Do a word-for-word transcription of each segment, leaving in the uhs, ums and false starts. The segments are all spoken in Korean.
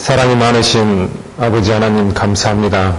사랑이 많으신 아버지 하나님 감사합니다.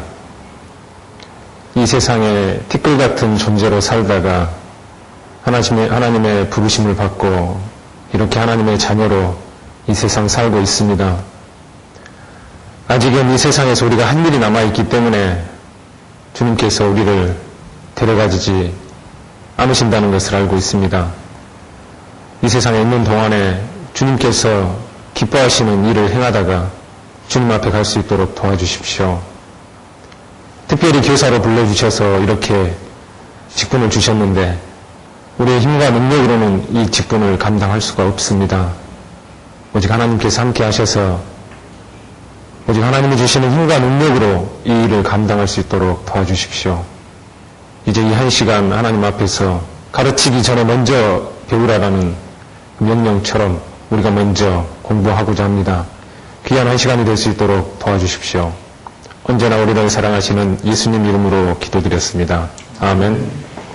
이 세상에 티끌 같은 존재로 살다가 하나님의, 하나님의 부르심을 받고 이렇게 하나님의 자녀로 이 세상 살고 있습니다. 아직은 이 세상에서 우리가 한 일이 남아있기 때문에 주님께서 우리를 데려가지지 않으신다는 것을 알고 있습니다. 이 세상에 있는 동안에 주님께서 기뻐하시는 일을 행하다가 주님 앞에 갈 수 있도록 도와주십시오. 특별히 교사로 불러주셔서 이렇게 직분을 주셨는데 우리의 힘과 능력으로는 이 직분을 감당할 수가 없습니다. 오직 하나님께서 함께 하셔서 오직 하나님이 주시는 힘과 능력으로 이 일을 감당할 수 있도록 도와주십시오. 이제 이 한 시간 하나님 앞에서 가르치기 전에 먼저 배우라라는 명령처럼 우리가 먼저 공부하고자 합니다. 귀한 한 시간이 될 수 있도록 도와주십시오. 언제나 우리를 사랑하시는 예수님 이름으로 기도드렸습니다. 아멘.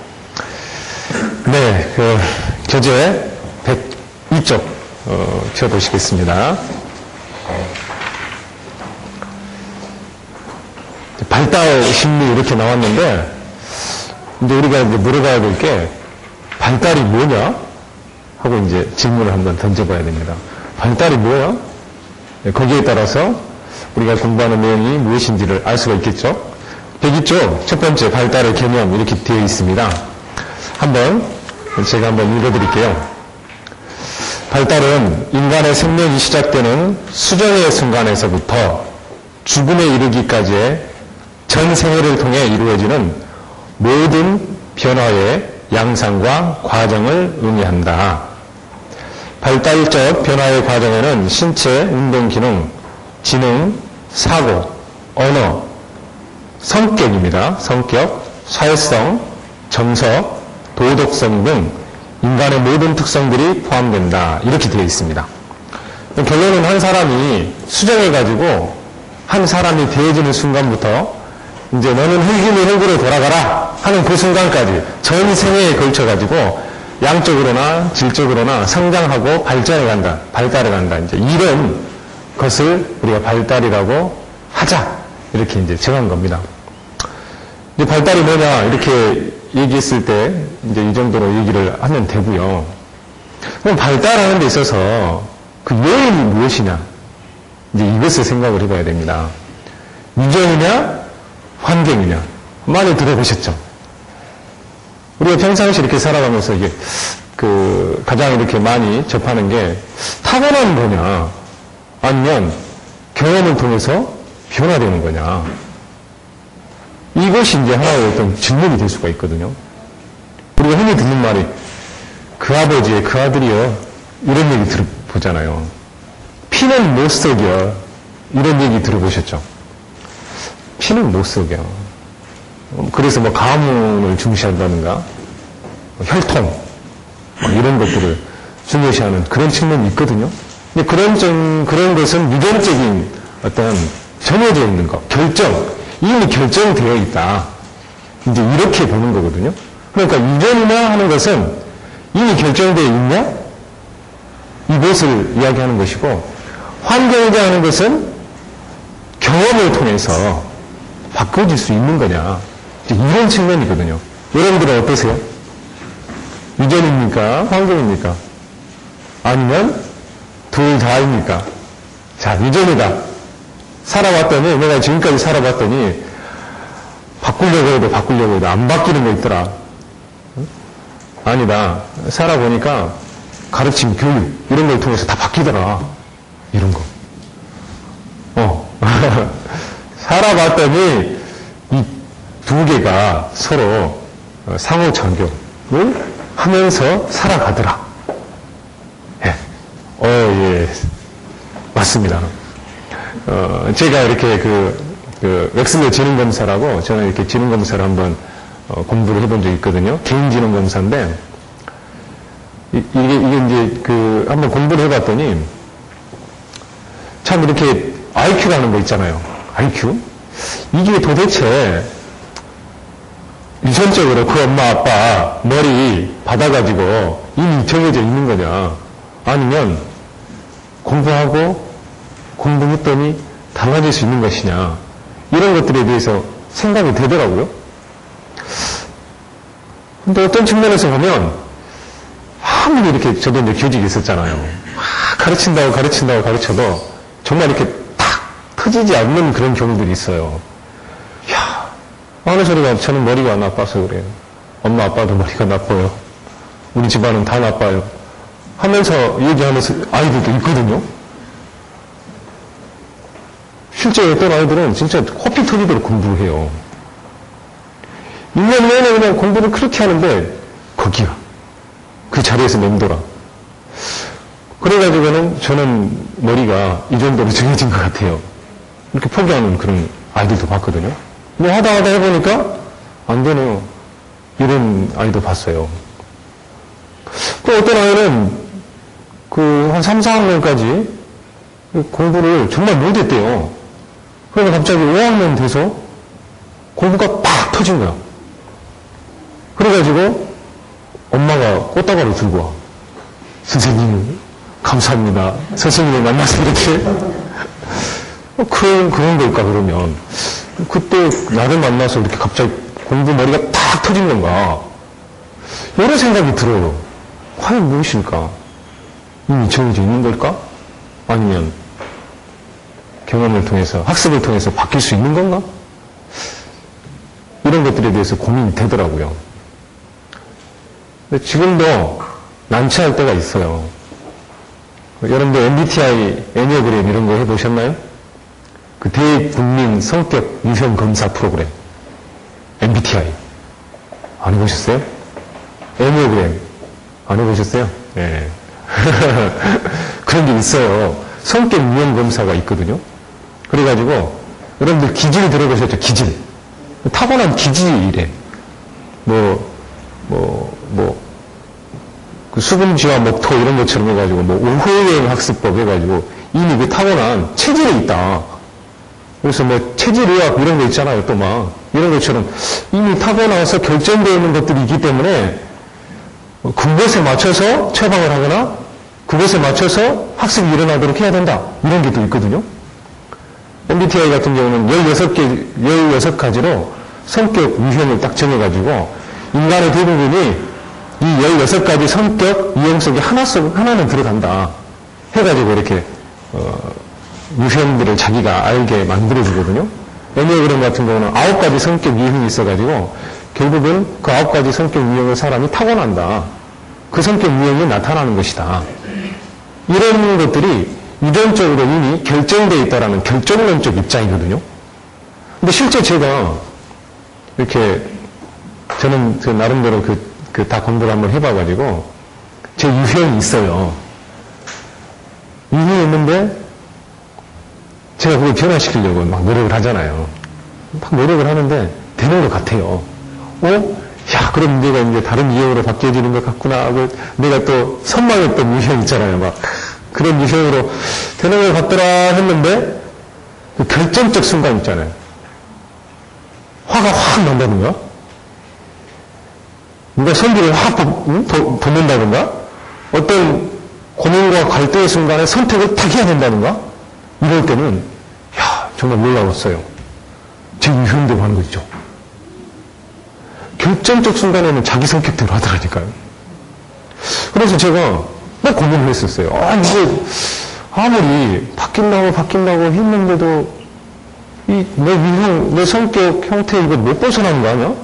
네, 그 교재 백이 쪽 어, 펴보시겠습니다. 발달 심리 이렇게 나왔는데 이제 우리가 이제 물어봐야 될 게 발달이 뭐냐? 하고 이제 질문을 한번 던져봐야 됩니다. 발달이 뭐야? 거기에 따라서 우리가 공부하는 내용이 무엇인지를 알 수가 있겠죠. 백이 쪽 첫 번째 발달의 개념 이렇게 되어 있습니다. 한번 제가 한번 읽어드릴게요. 발달은 인간의 생명이 시작되는 수정의 순간에서부터 죽음에 이르기까지의 전 생애를 통해 이루어지는 모든 변화의 양상과 과정을 의미한다. 발달적 변화의 과정에는 신체, 운동 기능, 지능, 사고, 언어, 성격입니다. 성격, 사회성, 정서, 도덕성 등 인간의 모든 특성들이 포함된다. 이렇게 되어 있습니다. 결론은 한 사람이 수정해가지고 한 사람이 되어지는 순간부터 이제 너는 흙이니 흙으로 돌아가라 하는 그 순간까지 전 생애에 걸쳐가지고 양적으로나 질적으로나 성장하고 발전해 간다, 발달해 간다. 이제 이런 것을 우리가 발달이라고 하자. 이렇게 이제 정한 겁니다. 이제 발달이 뭐냐, 이렇게 얘기했을 때 이제 이 정도로 얘기를 하면 되고요. 그럼 발달하는 데 있어서 그 요인이 무엇이냐? 이제 이것을 생각을 해봐야 됩니다. 유전이냐, 환경이냐? 많이 들어보셨죠? 우리가 평상시 이렇게 살아가면서 이게, 그, 가장 이렇게 많이 접하는 게, 타고난 거냐, 아니면 경험을 통해서 변화되는 거냐. 이것이 이제 하나의 어떤 질문이 될 수가 있거든요. 우리가 흔히 듣는 말이, 그 아버지의 그 아들이요. 이런 얘기 들어보잖아요. 피는 못 속여. 이런 얘기 들어보셨죠? 피는 못 속여. 그래서 뭐 가문을 중시한다든가 혈통 이런 것들을 중요시하는 그런 측면이 있거든요. 근데 그런 좀 그런 것은 유전적인 어떤 정해져 있는 것, 결정 이미 결정되어 있다. 이제 이렇게 보는 거거든요. 그러니까 유전이나 하는 것은 이미 결정되어 있냐 이것을 이야기하는 것이고 환경이라 하는 것은 경험을 통해서 바꿔질 수 있는 거냐. 이런 측면이거든요. 여러분들은 어떠세요? 유전입니까? 환경입니까? 아니면 둘 다입니까? 자, 유전이다. 살아봤더니, 내가 지금까지 살아봤더니 바꾸려고 해도 바꾸려고 해도 안 바뀌는 거 있더라. 응? 아니다. 살아보니까 가르침, 교육 이런 걸 통해서 다 바뀌더라. 이런 거. 어. 살아봤더니 이 두 개가 서로 상호작용을 하면서 살아가더라. 예. 어, 예. 맞습니다. 어, 제가 이렇게 그, 그, 웩슬러 지능검사라고 저는 이렇게 지능검사를 한번 어, 공부를 해본 적이 있거든요. 개인 지능검사인데, 이, 이게, 이게 이제 그, 한번 공부를 해봤더니, 참 이렇게 아이큐라는 거 있잖아요. 아이큐? 이게 도대체 유전적으로 그 엄마 아빠 머리 받아가지고 이미 정해져 있는 거냐, 아니면 공부하고 공부했더니 달라질 수 있는 것이냐, 이런 것들에 대해서 생각이 되더라고요. 근데 어떤 측면에서 보면 아무리 이렇게 저도 이제 교직이 있었잖아요. 가르친다고 가르친다고 가르쳐도 정말 이렇게 탁 터지지 않는 그런 경우들이 있어요. 이야, 어느 소리가 저는 머리가 나빠서 그래요. 엄마 아빠도 머리가 나빠요. 우리 집안은 다 나빠요. 하면서 얘기하면서 아이들도 있거든요. 실제 어떤 아이들은 진짜 코피 터지도록 공부를 해요. 일 년 내내 그냥 공부를 그렇게 하는데 거기야. 그 자리에서 맴돌아. 그래가지고는 저는 머리가 이 정도로 정해진 것 같아요. 이렇게 포기하는 그런 아이들도 봤거든요. 뭐 하다 하다 해보니까 안 되네요. 이런 아이도 봤어요. 또 어떤 아이는 그 한 삼, 사 학년까지 공부를 정말 못했대요. 그러니까 갑자기 오 학년 돼서 공부가 팍 터진 거야. 그래가지고 엄마가 꽃다발을 들고 와. 선생님 감사합니다. 선생님을 만나서 이렇게 그런 그런 걸까 그러면 그때 나를 만나서 이렇게 갑자기 공부 머리가 탁 터진 건가? 여러 생각이 들어요. 과연 무엇일까? 이미 정해져 있는 걸까? 아니면 경험을 통해서 학습을 통해서 바뀔 수 있는 건가? 이런 것들에 대해서 고민이 되더라고요. 근데 지금도 난처할 때가 있어요. 여러분들 엠비티아이, 애니어그램 이런 거 해보셨나요? 그 대국민 성격 유형 검사 프로그램. 엠비티아이. 안 해보셨어요? 애니어그램. 안 해보셨어요? 네. 그런 게 있어요. 성격 유형 검사가 있거든요. 그래가지고, 여러분들 기질 들어보셨죠? 기질. 타고난 기질이래. 뭐, 뭐, 뭐, 그 수금지와 목토 이런 것처럼 해가지고, 뭐, 오후여행 학습법 해가지고, 이미 그 타고난 체질이 있다. 그래서 뭐, 체질의학 이런 거 있잖아요, 또 막. 이런 것처럼 이미 타고나서 결정되어 있는 것들이 있기 때문에, 그것에 맞춰서 처방을 하거나, 그것에 맞춰서 학습이 일어나도록 해야 된다. 이런 게 또 있거든요. 엠비티아이 같은 경우는 열여섯 개, 열여섯 가지로 성격 유형을 딱 정해가지고, 인간의 대부분이 이 열여섯 가지 성격 유형 속에 하나 속, 하나는 들어간다. 해가지고 이렇게, 어, 유형들을 자기가 알게 만들어주거든요. 애니어그램 같은 경우는 아홉 가지 성격 유형이 있어가지고, 결국은 그 아홉 가지 성격 유형을 사람이 타고난다. 그 성격 유형이 나타나는 것이다. 이런 것들이 유전적으로 이미 결정되어 있다라는 결정론적 입장이거든요. 근데 실제 제가 이렇게 저는 그 나름대로 그, 그 다 공부를 한번 해봐가지고 제 유형이 있어요. 유형이 있는데 제가 그걸 변화시키려고 막 노력을 하잖아요. 막 노력을 하는데 되는 것 같아요. 어? 야, 그럼 내가 이제 다른 유형으로 바뀌어지는 것 같구나 하고 내가 또 선망했던 유형 있잖아요. 막 그런 유형으로 되는 것 같더라 했는데 그 결정적 순간 있잖아요. 화가 확 난다든가 누가 선비를 확 돋는다든가 어떤 고민과 갈등의 순간에 선택을 탁 해야 된다든가 이럴 때는 야 정말 놀라웠어요. 제 유형대로 하는 거죠. 결정적 순간에는 자기 성격대로 하더라니까요. 그래서 제가 막 고민을 했었어요. 아, 이거 아무리 바뀐다고 바뀐다고 했는데도 이 내 유형, 내 성격 형태 이거 못 벗어나는 거 아니야?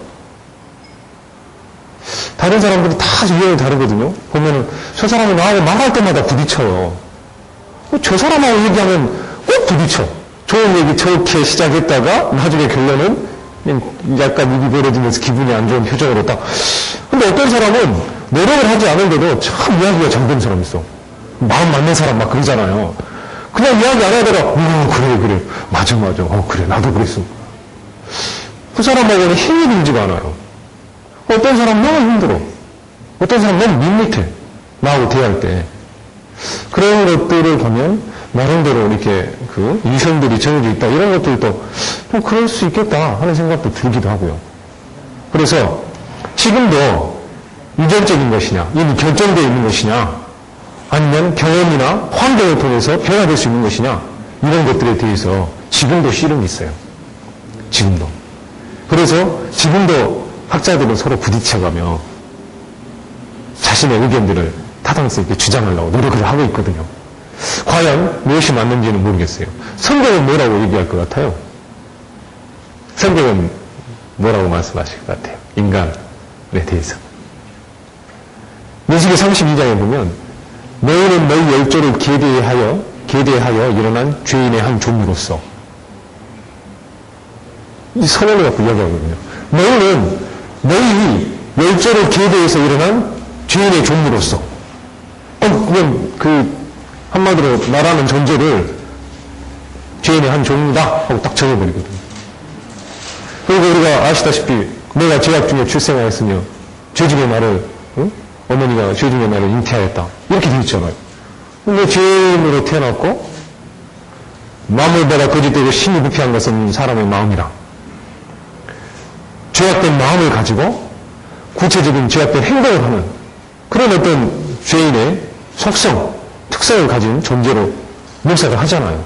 다른 사람들은 다 유형이 다르거든요. 보면은 저 사람이 나하고 말할 때마다 부딪혀요. 저 사람하고 얘기하면 꼭 부딪혀. 좋은 얘기 저렇게 시작했다가 나중에 결론은 약간 입이 벌어지면서 기분이 안 좋은 표정으로 딱. 근데 어떤 사람은 노력을 하지 않은데도 참 이야기가 잘 되는 사람이 있어. 마음 맞는 사람 막 그러잖아요. 그냥 이야기 안 하다가, 어, 그래, 그래. 맞아, 맞아. 어, 그래. 나도 그랬어. 그 사람하고는 힘이 들지가 않아요. 어떤 사람 너무 힘들어. 어떤 사람 너무 밋밋해. 나하고 대할 때. 그런 것들을 보면, 나름대로 이렇게 그 유형들이 정해져 있다. 이런 것들도 좀 그럴 수 있겠다 하는 생각도 들기도 하고요. 그래서 지금도 유전적인 것이냐, 이미 결정되어 있는 것이냐, 아니면 경험이나 환경을 통해서 변화될 수 있는 것이냐, 이런 것들에 대해서 지금도 씨름이 있어요. 지금도. 그래서 지금도 학자들은 서로 부딪혀가며 자신의 의견들을 타당성 있게 주장하려고 노력을 하고 있거든요. 과연 무엇이 맞는지는 모르겠어요. 성경은 뭐라고 얘기할 것 같아요? 성경은 뭐라고 말씀하실 것 같아요? 인간에 대해서. 민수기 삼십이 장에 보면 너희는 너희 열조를 계대하여 계대하여 일어난 죄인의 한 종으로서 이 선언을 갖고 이야기하거든요. 너희는 너희 열조를 계대해서 일어난 죄인의 종으로서 어, 그냥 그 한마디로 나라는 존재를 죄인의 한 종이다 하고 딱 적어버리거든요. 그리고 우리가 아시다시피 내가 죄악 중에 출생하였으며 죄 중에 나를 응? 어머니가 죄 중에 나를 잉태하였다 이렇게 되어 있잖아요. 근데 죄인으로 태어났고 마음을 받아 거짓되고 심히 부패한 것은 사람의 마음이라. 죄악된 마음을 가지고 구체적인 죄악된 행동을 하는 그런 어떤 죄인의 속성, 특성을 가진 존재로 묘사를 하잖아요.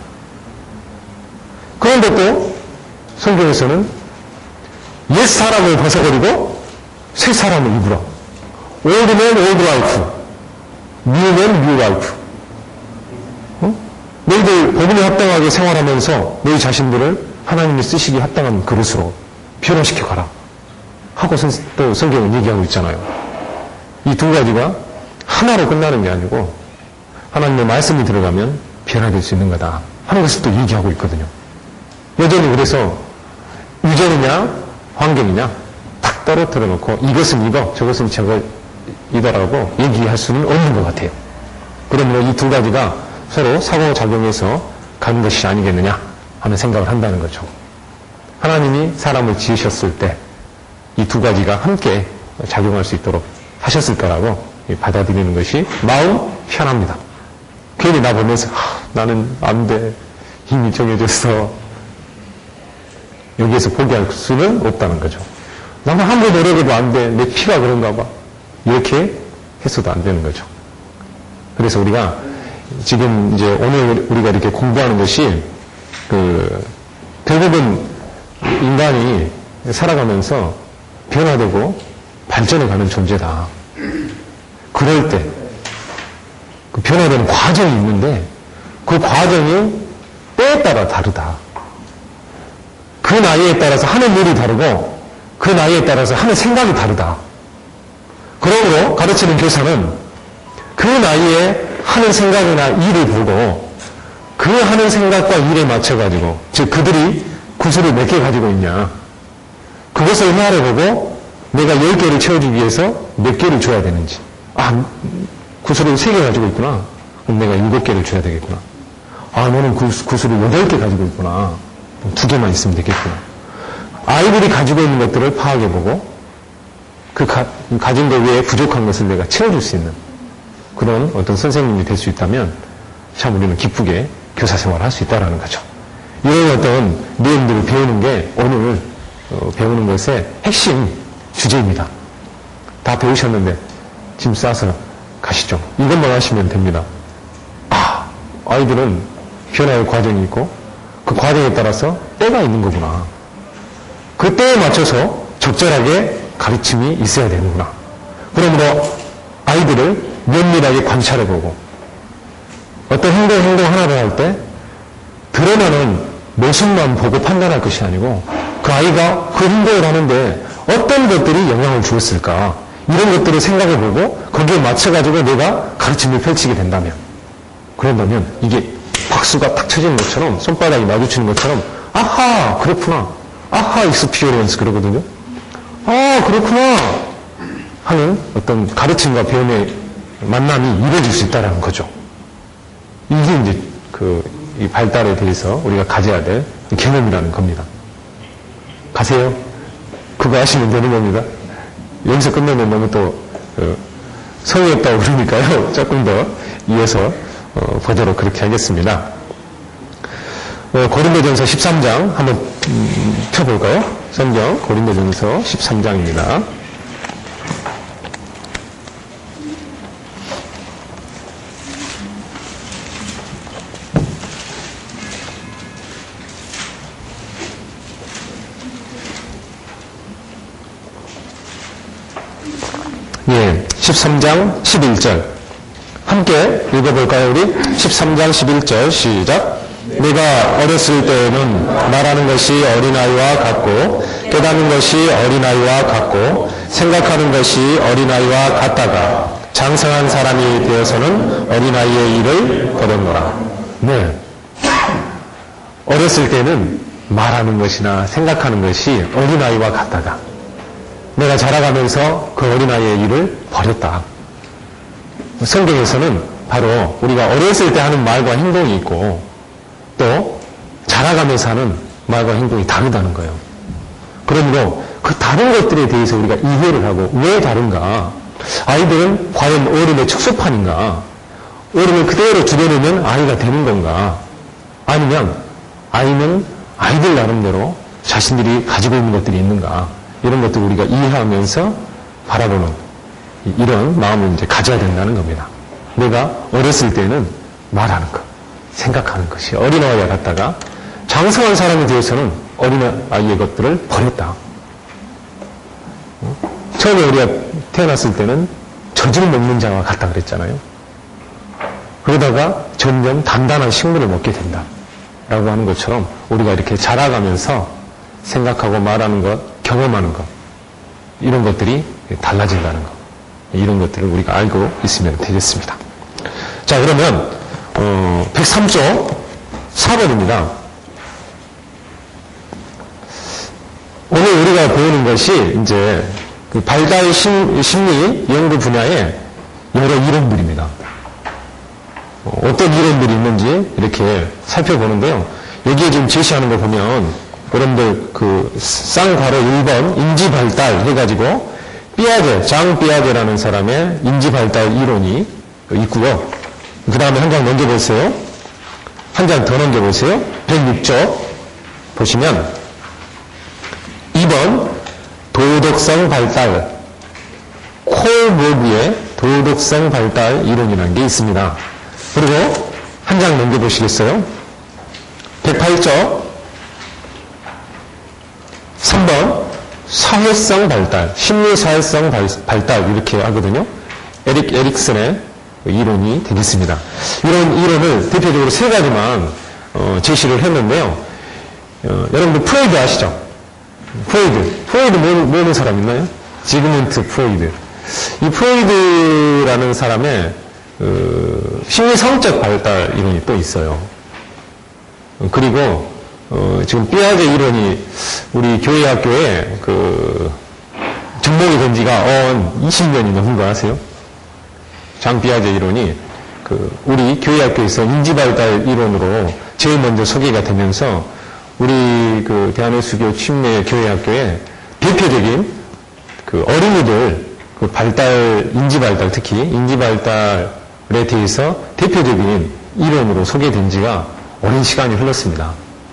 그런데 또 성경에서는 옛 사람을 벗어버리고 새 사람을 입으라. Old man, old life. New man, new life. 어? 너희들 복음에 합당하게 생활하면서 너희 자신들을 하나님이 쓰시기 합당한 그릇으로 변화시켜 가라. 하고 또 성경은 얘기하고 있잖아요. 이 두 가지가 하나로 끝나는 게 아니고 하나님의 말씀이 들어가면 변화될 수 있는 거다 하는 것을 또 얘기하고 있거든요. 여전히 그래서 유전이냐 환경이냐 딱 떨어뜨려 놓고 이것은 이거 저것은 저거이더라고 얘기할 수는 없는 것 같아요. 그러므로 이 두 가지가 서로 상호작용해서 가는 것이 아니겠느냐 하는 생각을 한다는 거죠. 하나님이 사람을 지으셨을 때 이 두 가지가 함께 작용할 수 있도록 하셨을 거라고 받아들이는 것이 마음 편합니다. 괜히 나 보면서 아, 나는 안 돼. 힘이 정해졌어. 여기에서 포기할 수는 없다는 거죠. 나는 한번 노력해도 안 돼. 내 피가 그런가 봐. 이렇게 해서도 안 되는 거죠. 그래서 우리가 지금 이제 오늘 우리가 이렇게 공부하는 것이 그 결국은 인간이 살아가면서 변화되고 발전해가는 존재다. 그럴 때 그 변화되는 과정이 있는데 그 과정이 때에 따라 다르다. 그 나이에 따라서 하는 일이 다르고 그 나이에 따라서 하는 생각이 다르다. 그러므로 가르치는 교사는 그 나이에 하는 생각이나 일을 보고 그 하는 생각과 일에 맞춰가지고 즉 그들이 구슬을 몇 개 가지고 있냐 그것을 헤아려보고 내가 열 개를 채워주기 위해서 몇 개를 줘야 되는지 아 구슬을 세 개 가지고 있구나 그럼 내가 일곱 개를 줘야 되겠구나 아 너는 구슬을 여덟 개 가지고 있구나 두 개만 있으면 되겠구나 아이들이 가지고 있는 것들을 파악해보고 그 가, 가진 것 외에 부족한 것을 내가 채워줄 수 있는 그런 어떤 선생님이 될 수 있다면 참 우리는 기쁘게 교사 생활을 할 수 있다는 거죠. 이런 어떤 내용들을 배우는 게 오늘 어, 배우는 것의 핵심 주제입니다. 다 배우셨는데 짐 싸서 가시죠. 이것만 하시면 됩니다. 아, 아이들은 변화의 과정이 있고 그 과정에 따라서 때가 있는 거구나. 그 때에 맞춰서 적절하게 가르침이 있어야 되는구나. 그러므로 아이들을 면밀하게 관찰해보고 어떤 행동, 행동 하나를 할 때 드러나는 모습만 보고 판단할 것이 아니고 그 아이가 그 행동을 하는데 어떤 것들이 영향을 주었을까 이런 것들을 생각해보고 거기에 맞춰가지고 내가 가르침을 펼치게 된다면 그런다면 이게 박수가 탁 쳐지는 것처럼 손바닥이 마주치는 것처럼 아하 그렇구나 아하 익스피리언스 그러거든요. 아 그렇구나 하는 어떤 가르침과 배움의 만남이 이루어질 수 있다는 거죠. 이게 이제 그 이 발달에 대해서 우리가 가져야 될 개념이라는 겁니다. 가세요. 그거 하시면 되는 겁니다. 여기서 끝내면 너무 또 어, 성의 없다고 그러니까요. 조금 더 이어서 어, 보도록 그렇게 하겠습니다. 어, 고린도전서 십삼 장 한번 음, 펴볼까요? 성경 고린도전서 십삼 장입니다. 십삼 장 십일 절 함께 읽어볼까요? 우리 십삼 장 십일 절 시작. 내가 어렸을 때에는 말하는 것이 어린아이와 같고 깨닫는 것이 어린아이와 같고 생각하는 것이 어린아이와 같다가 장성한 사람이 되어서는 어린아이의 일을 버렸노라. 네. 어렸을 때는 말하는 것이나 생각하는 것이 어린아이와 같다가 내가 자라가면서 그 어린아이의 일을 버렸다. 성경에서는 바로 우리가 어렸을 때 하는 말과 행동이 있고 또 자라가면서 하는 말과 행동이 다르다는 거예요. 그러므로 그 다른 것들에 대해서 우리가 이해를 하고 왜 다른가? 아이들은 과연 어른의 축소판인가? 어른을 그대로 줄여놓으면 아이가 되는 건가? 아니면 아이는 아이들 나름대로 자신들이 가지고 있는 것들이 있는가? 이런 것들을 우리가 이해하면서 바라보는 이런 마음을 이제 가져야 된다는 겁니다. 내가 어렸을 때는 말하는 것, 생각하는 것이 어린아이와 같다가 장성한 사람이 되어서는 어린아이의 것들을 버렸다. 처음에 우리가 태어났을 때는 젖을 먹는 자와 같다 그랬잖아요. 그러다가 점점 단단한 식물을 먹게 된다. 라고 하는 것처럼 우리가 이렇게 자라가면서 생각하고 말하는 것, 경험하는 것, 이런 것들이 달라진다는 것. 이런 것들을 우리가 알고 있으면 되겠습니다. 자, 그러면 어, 백삼 조 사 번입니다. 오늘 우리가 배우는 것이 이제 그 발달 심, 심리 연구 분야의 여러 이론들입니다. 어, 어떤 이론들이 있는지 이렇게 살펴보는데요. 여기에 지금 제시하는 거 보면 여러분들 그 쌍괄호 일 번 인지 발달 해가지고 삐아제, 장 삐아제라는 사람의 인지 발달 이론이 있고요. 그 다음에 한 장 넘겨보세요. 한 장 더 넘겨보세요. 백육 조 보시면 이 번 도덕성 발달, 콜버그의 도덕성 발달 이론이라는 게 있습니다. 그리고 한 장 넘겨보시겠어요? 백팔 조 삼 번 사회성 발달, 심리사회성 발달 이렇게 하거든요. 에릭 에릭슨의 이론이 되겠습니다. 이런 이론을 대표적으로 세 가지만 어, 제시를 했는데요. 어, 여러분들 프로이드 아시죠? 프로이드. 프로이드 모르는 사람 있나요? 지그문트 프로이드. 이 프로이드라는 사람의 어, 심리성적 발달 이론이 또 있어요. 어, 그리고 어, 지금 삐아제 이론이 우리 교회 학교에 그 접목이 된 지가 어, 이십 년이 넘은 거 아세요? 장 삐아제 이론이 그 우리 교회 학교에서 인지발달 이론으로 제일 먼저 소개가 되면서 우리 그 대한예수교 침례 교회 학교에 대표적인 그 어린이들 그 발달, 인지발달 특히 인지발달에 대해서 대표적인 이론으로 소개된 지가 오랜 시간이 흘렀습니다.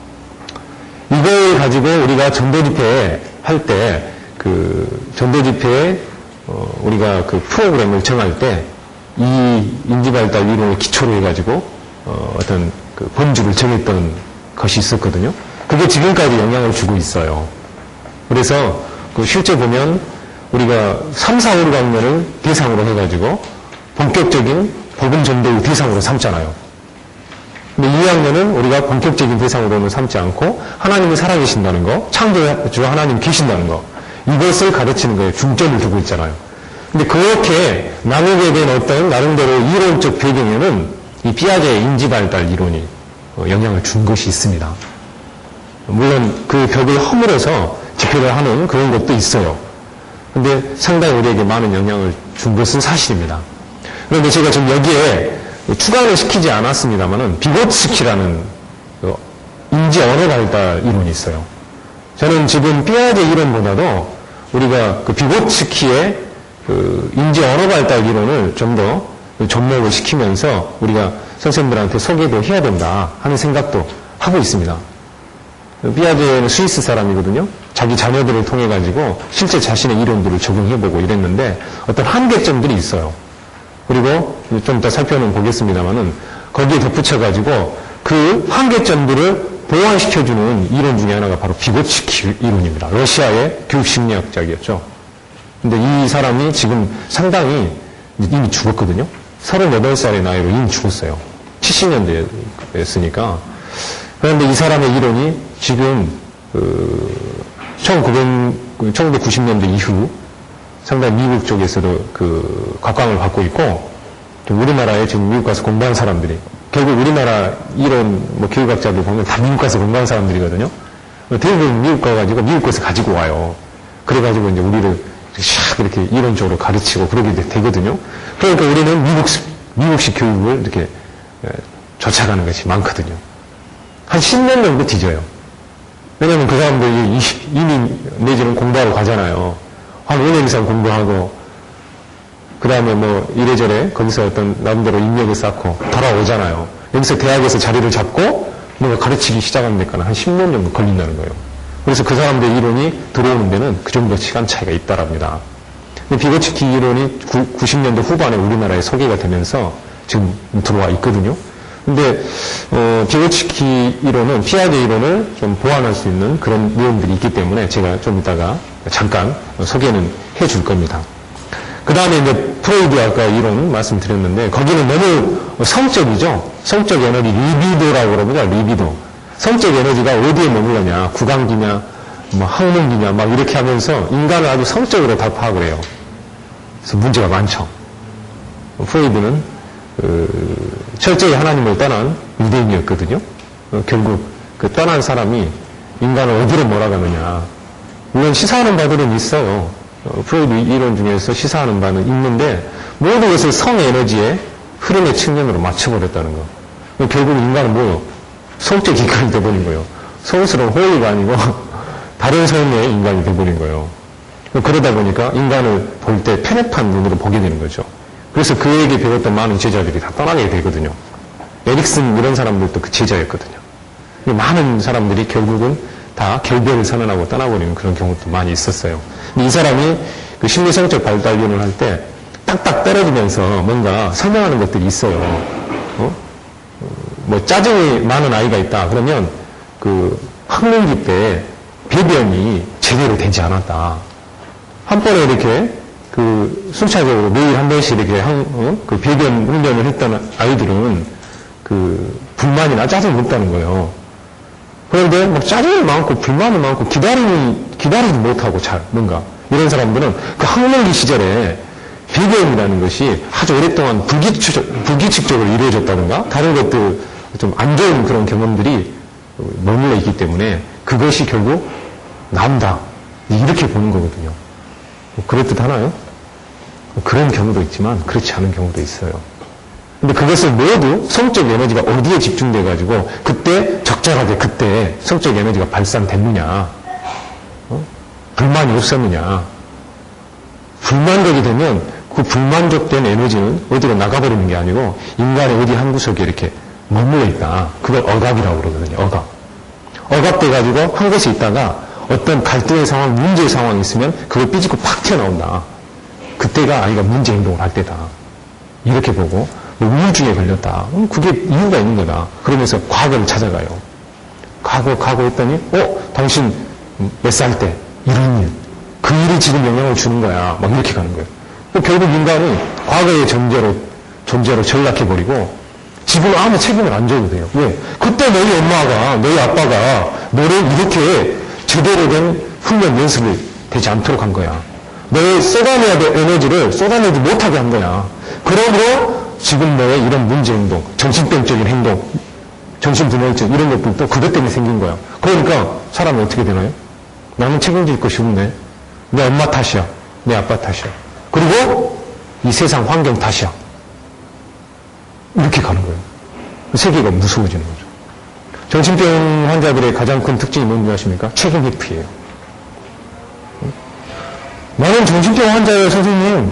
이걸 가지고 우리가 전도 집회 할 때, 그, 전도 집회에, 어, 우리가 그 프로그램을 정할 때, 이 인지발달 이론을 기초로 해가지고, 어, 어떤 그 범주를 정했던 것이 있었거든요. 그게 지금까지 영향을 주고 있어요. 그래서 그 실제 보면 우리가 삼, 사, 오 학년을 대상으로 해가지고 본격적인 복음 전도의 대상으로 삼잖아요. 근데 이 학년은 우리가 본격적인 대상으로는 삼지 않고 하나님이 살아계신다는 거, 창조주 하나님 계신다는 거, 이것을 가르치는 거에 중점을 두고 있잖아요. 근데 그렇게 나누게 된 어떤 나름대로 이론적 배경에는 이 피아제의 인지발달 이론이 영향을 준 것이 있습니다. 물론 그 벽을 허물어서 집회를 하는 그런 것도 있어요. 근데 상당히 우리에게 많은 영향을 준 것은 사실입니다. 그런데 제가 지금 여기에 추가를 시키지 않았습니다만은 비고츠키라는 인지 언어 발달 이론이 있어요. 저는 지금 삐아제 이론보다도 우리가 그 비고츠키의 그 인지 언어 발달 이론을 좀 더 접목을 시키면서 우리가 선생님들한테 소개도 해야 된다 하는 생각도 하고 있습니다. 삐아제는 스위스 사람이거든요. 자기 자녀들을 통해 가지고 실제 자신의 이론들을 적용해보고 이랬는데 어떤 한계점들이 있어요. 그리고 좀 더 살펴는 보겠습니다만은 거기에 덧붙여가지고 그 한계점들을 보완시켜주는 이론 중에 하나가 바로 비고츠키 이론입니다. 러시아의 교육심리학자이었죠. 근데 이 사람이 지금 상당히 이미 죽었거든요. 서른여덟 살의 나이로 이미 죽었어요. 칠십 년대였으니까. 그런데 이 사람의 이론이 지금 그 천구백구십 년대 이후 상당히 미국 쪽에서도 그 각광을 받고 있고, 우리나라에 지금 미국 가서 공부한 사람들이, 결국 우리나라 이론 뭐 교육학자들 보면 다 미국 가서 공부한 사람들이거든요. 대부분 미국 가가지고 미국 것을 가지고 와요. 그래가지고 이제 우리를 샥 이렇게 이론적으로 가르치고 그러게 되거든요. 그러니까 우리는 미국식, 미국식 교육을 이렇게 쫓아가는 것이 많거든요. 한 십 년 정도 뒤져요. 왜냐면 그 사람들이 이미 내지는 공부하러 가잖아요. 한 오 년 이상 공부하고, 그 다음에 뭐 이래저래 거기서 어떤 나름대로 인맥을 쌓고 돌아오잖아요. 여기서 대학에서 자리를 잡고 뭔가 가르치기 시작하는 데까지 한 십 년 정도 걸린다는 거예요. 그래서 그 사람들의 이론이 들어오는 데는 그 정도 시간 차이가 있다랍니다. 비고치키 이론이 구십 년대 후반에 우리나라에 소개가 되면서 지금 들어와 있거든요. 근데 어, 비고치키 이론은 피아제 이론을 좀 보완할 수 있는 그런 내용들이 있기 때문에 제가 좀 이따가 잠깐 소개는 해줄 겁니다. 그 다음에 이제 프로이드 아까 이론 말씀드렸는데, 거기는 너무 성적이죠. 성적 에너지, 리비도라고 그러죠. 리비도. 성적 에너지가 어디에 머물러냐, 구강기냐, 뭐 항문기냐, 막 이렇게 하면서 인간을 아주 성적으로 다 파악을 해요. 그래서 문제가 많죠. 프로이드는 그 철저히 하나님을 떠난 유대인이었거든요. 어, 결국 그 떠난 사람이 인간을 어디로 몰아가느냐. 물론 시사하는 바들은 있어요. 어, 프로이드 이론 중에서 시사하는 바는 있는데, 모든 것을 성에너지의 흐름의 측면으로 맞춰버렸다는 거. 결국 인간은 뭐요? 성적 인간이 돼버린 거예요. 성스러운 호의가 아니고 다른 성의 인간이 돼버린 거예요. 그러다 보니까 인간을 볼 때 편협한 눈으로 보게 되는 거죠. 그래서 그에게 배웠던 많은 제자들이 다 떠나게 되거든요. 에릭슨 이런 사람들도 그 제자였거든요. 많은 사람들이 결국은 다 결별을 선언하고 떠나버리는 그런 경우도 많이 있었어요. 근데 이 사람이 그 심리성적 발달론을 할 때 딱딱 떨어지면서 뭔가 설명하는 것들이 있어요. 어? 뭐 짜증이 많은 아이가 있다. 그러면 그 학齡기 때 배변이 제대로 되지 않았다. 한 번에 이렇게 그 순차적으로 매일 한 번씩 이렇게 한, 어? 그 배변 훈련을 했던 아이들은 그 불만이나 짜증이 없다는 거예요. 그런데 막 짜증이 많고 불만이 많고 기다리는 기다리지 못하고 잘 뭔가 이런 사람들은 그 학齡기 시절에 배변이라는 것이 아주 오랫동안 불규칙, 불규칙적으로 이루어졌다든가 다른 것들 좀 안 좋은 그런 경험들이 머물러 있기 때문에 그것이 결국 난다 이렇게 보는 거거든요. 그럴듯 하나요? 그런 경우도 있지만 그렇지 않은 경우도 있어요. 근데 그것을 모두 성적 에너지가 어디에 집중돼 가지고 그때 적절하게 그때 성적 에너지가 발산됐느냐, 어? 불만이 없었느냐. 불만족이 되면 그 불만족된 에너지는 어디로 나가버리는 게 아니고 인간의 어디 한 구석에 이렇게 머물러 있다. 그걸 억압이라고 그러거든요. 억압. 억압돼 가지고 한 곳에 있다가 어떤 갈등의 상황, 문제의 상황이 있으면 그걸 삐집고 팍 튀어나온다. 그때가 아이가 문제 행동을 할 때다. 이렇게 보고 뭐 우울증에 걸렸다. 음, 그게 이유가 있는 거다. 그러면서 과거를 찾아가요. 과거, 과거 했더니 어? 당신 몇 살 때 이런 일. 그 일이 지금 영향을 주는 거야. 막 이렇게 가는 거예요. 결국 인간은 과거의 존재로, 존재로 전락해버리고 지금 아무 책임을 안 져도 돼요. 왜? 그때 너희 엄마가, 너희 아빠가 너를 이렇게 제대로 된 훈련 연습을 되지 않도록 한 거야. 너의 쏟아내야 될 에너지를 쏟아내지 못하게 한 거야. 그러므로 지금 너의 이런 문제 행동, 정신병적인 행동, 정신분열증 이런 것들도 그것 때문에 생긴 거야. 그러니까 사람이 어떻게 되나요? 나는 책임질 것이 없네. 내 엄마 탓이야. 내 아빠 탓이야. 그리고 이 세상 환경 탓이야. 이렇게 가는 거예요. 세계가 무서워지는 거죠. 정신병 환자들의 가장 큰 특징이 뭔지 아십니까? 책임 회피예요. 나는 정신병 환자예요, 선생님.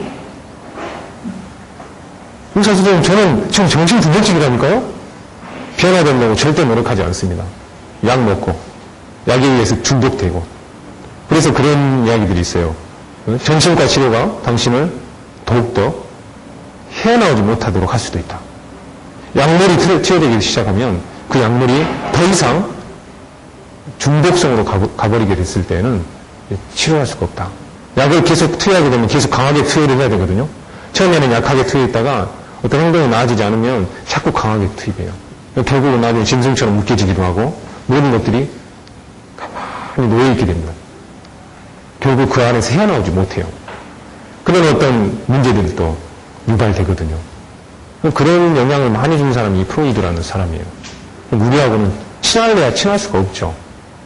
의사 선생님, 저는 지금 정신분열증이라니까요? 변화되려고 절대 노력하지 않습니다. 약 먹고, 약에 의해서 중독되고. 그래서 그런 이야기들이 있어요. 정신과 치료가 당신을 더욱더 헤어나오지 못하도록 할 수도 있다. 약물이 투여되기 시작하면 그 약물이 더 이상 중독성으로 가버리게 됐을 때는 치료할 수가 없다. 약을 계속 투여하게 되면 계속 강하게 투여를 해야 되거든요. 처음에는 약하게 투입했다가 어떤 행동이 나아지지 않으면 자꾸 강하게 투입해요. 결국은 나중에 짐승처럼 묶여지기도 하고 모든 것들이 가만히 놓여있게 됩니다. 결국 그 안에서 헤어나오지 못해요. 그런 어떤 문제들이 또 유발되거든요. 그런 영향을 많이 준 사람이 이 프로이드라는 사람이에요. 우리하고는 친할래야 친할 수가 없죠.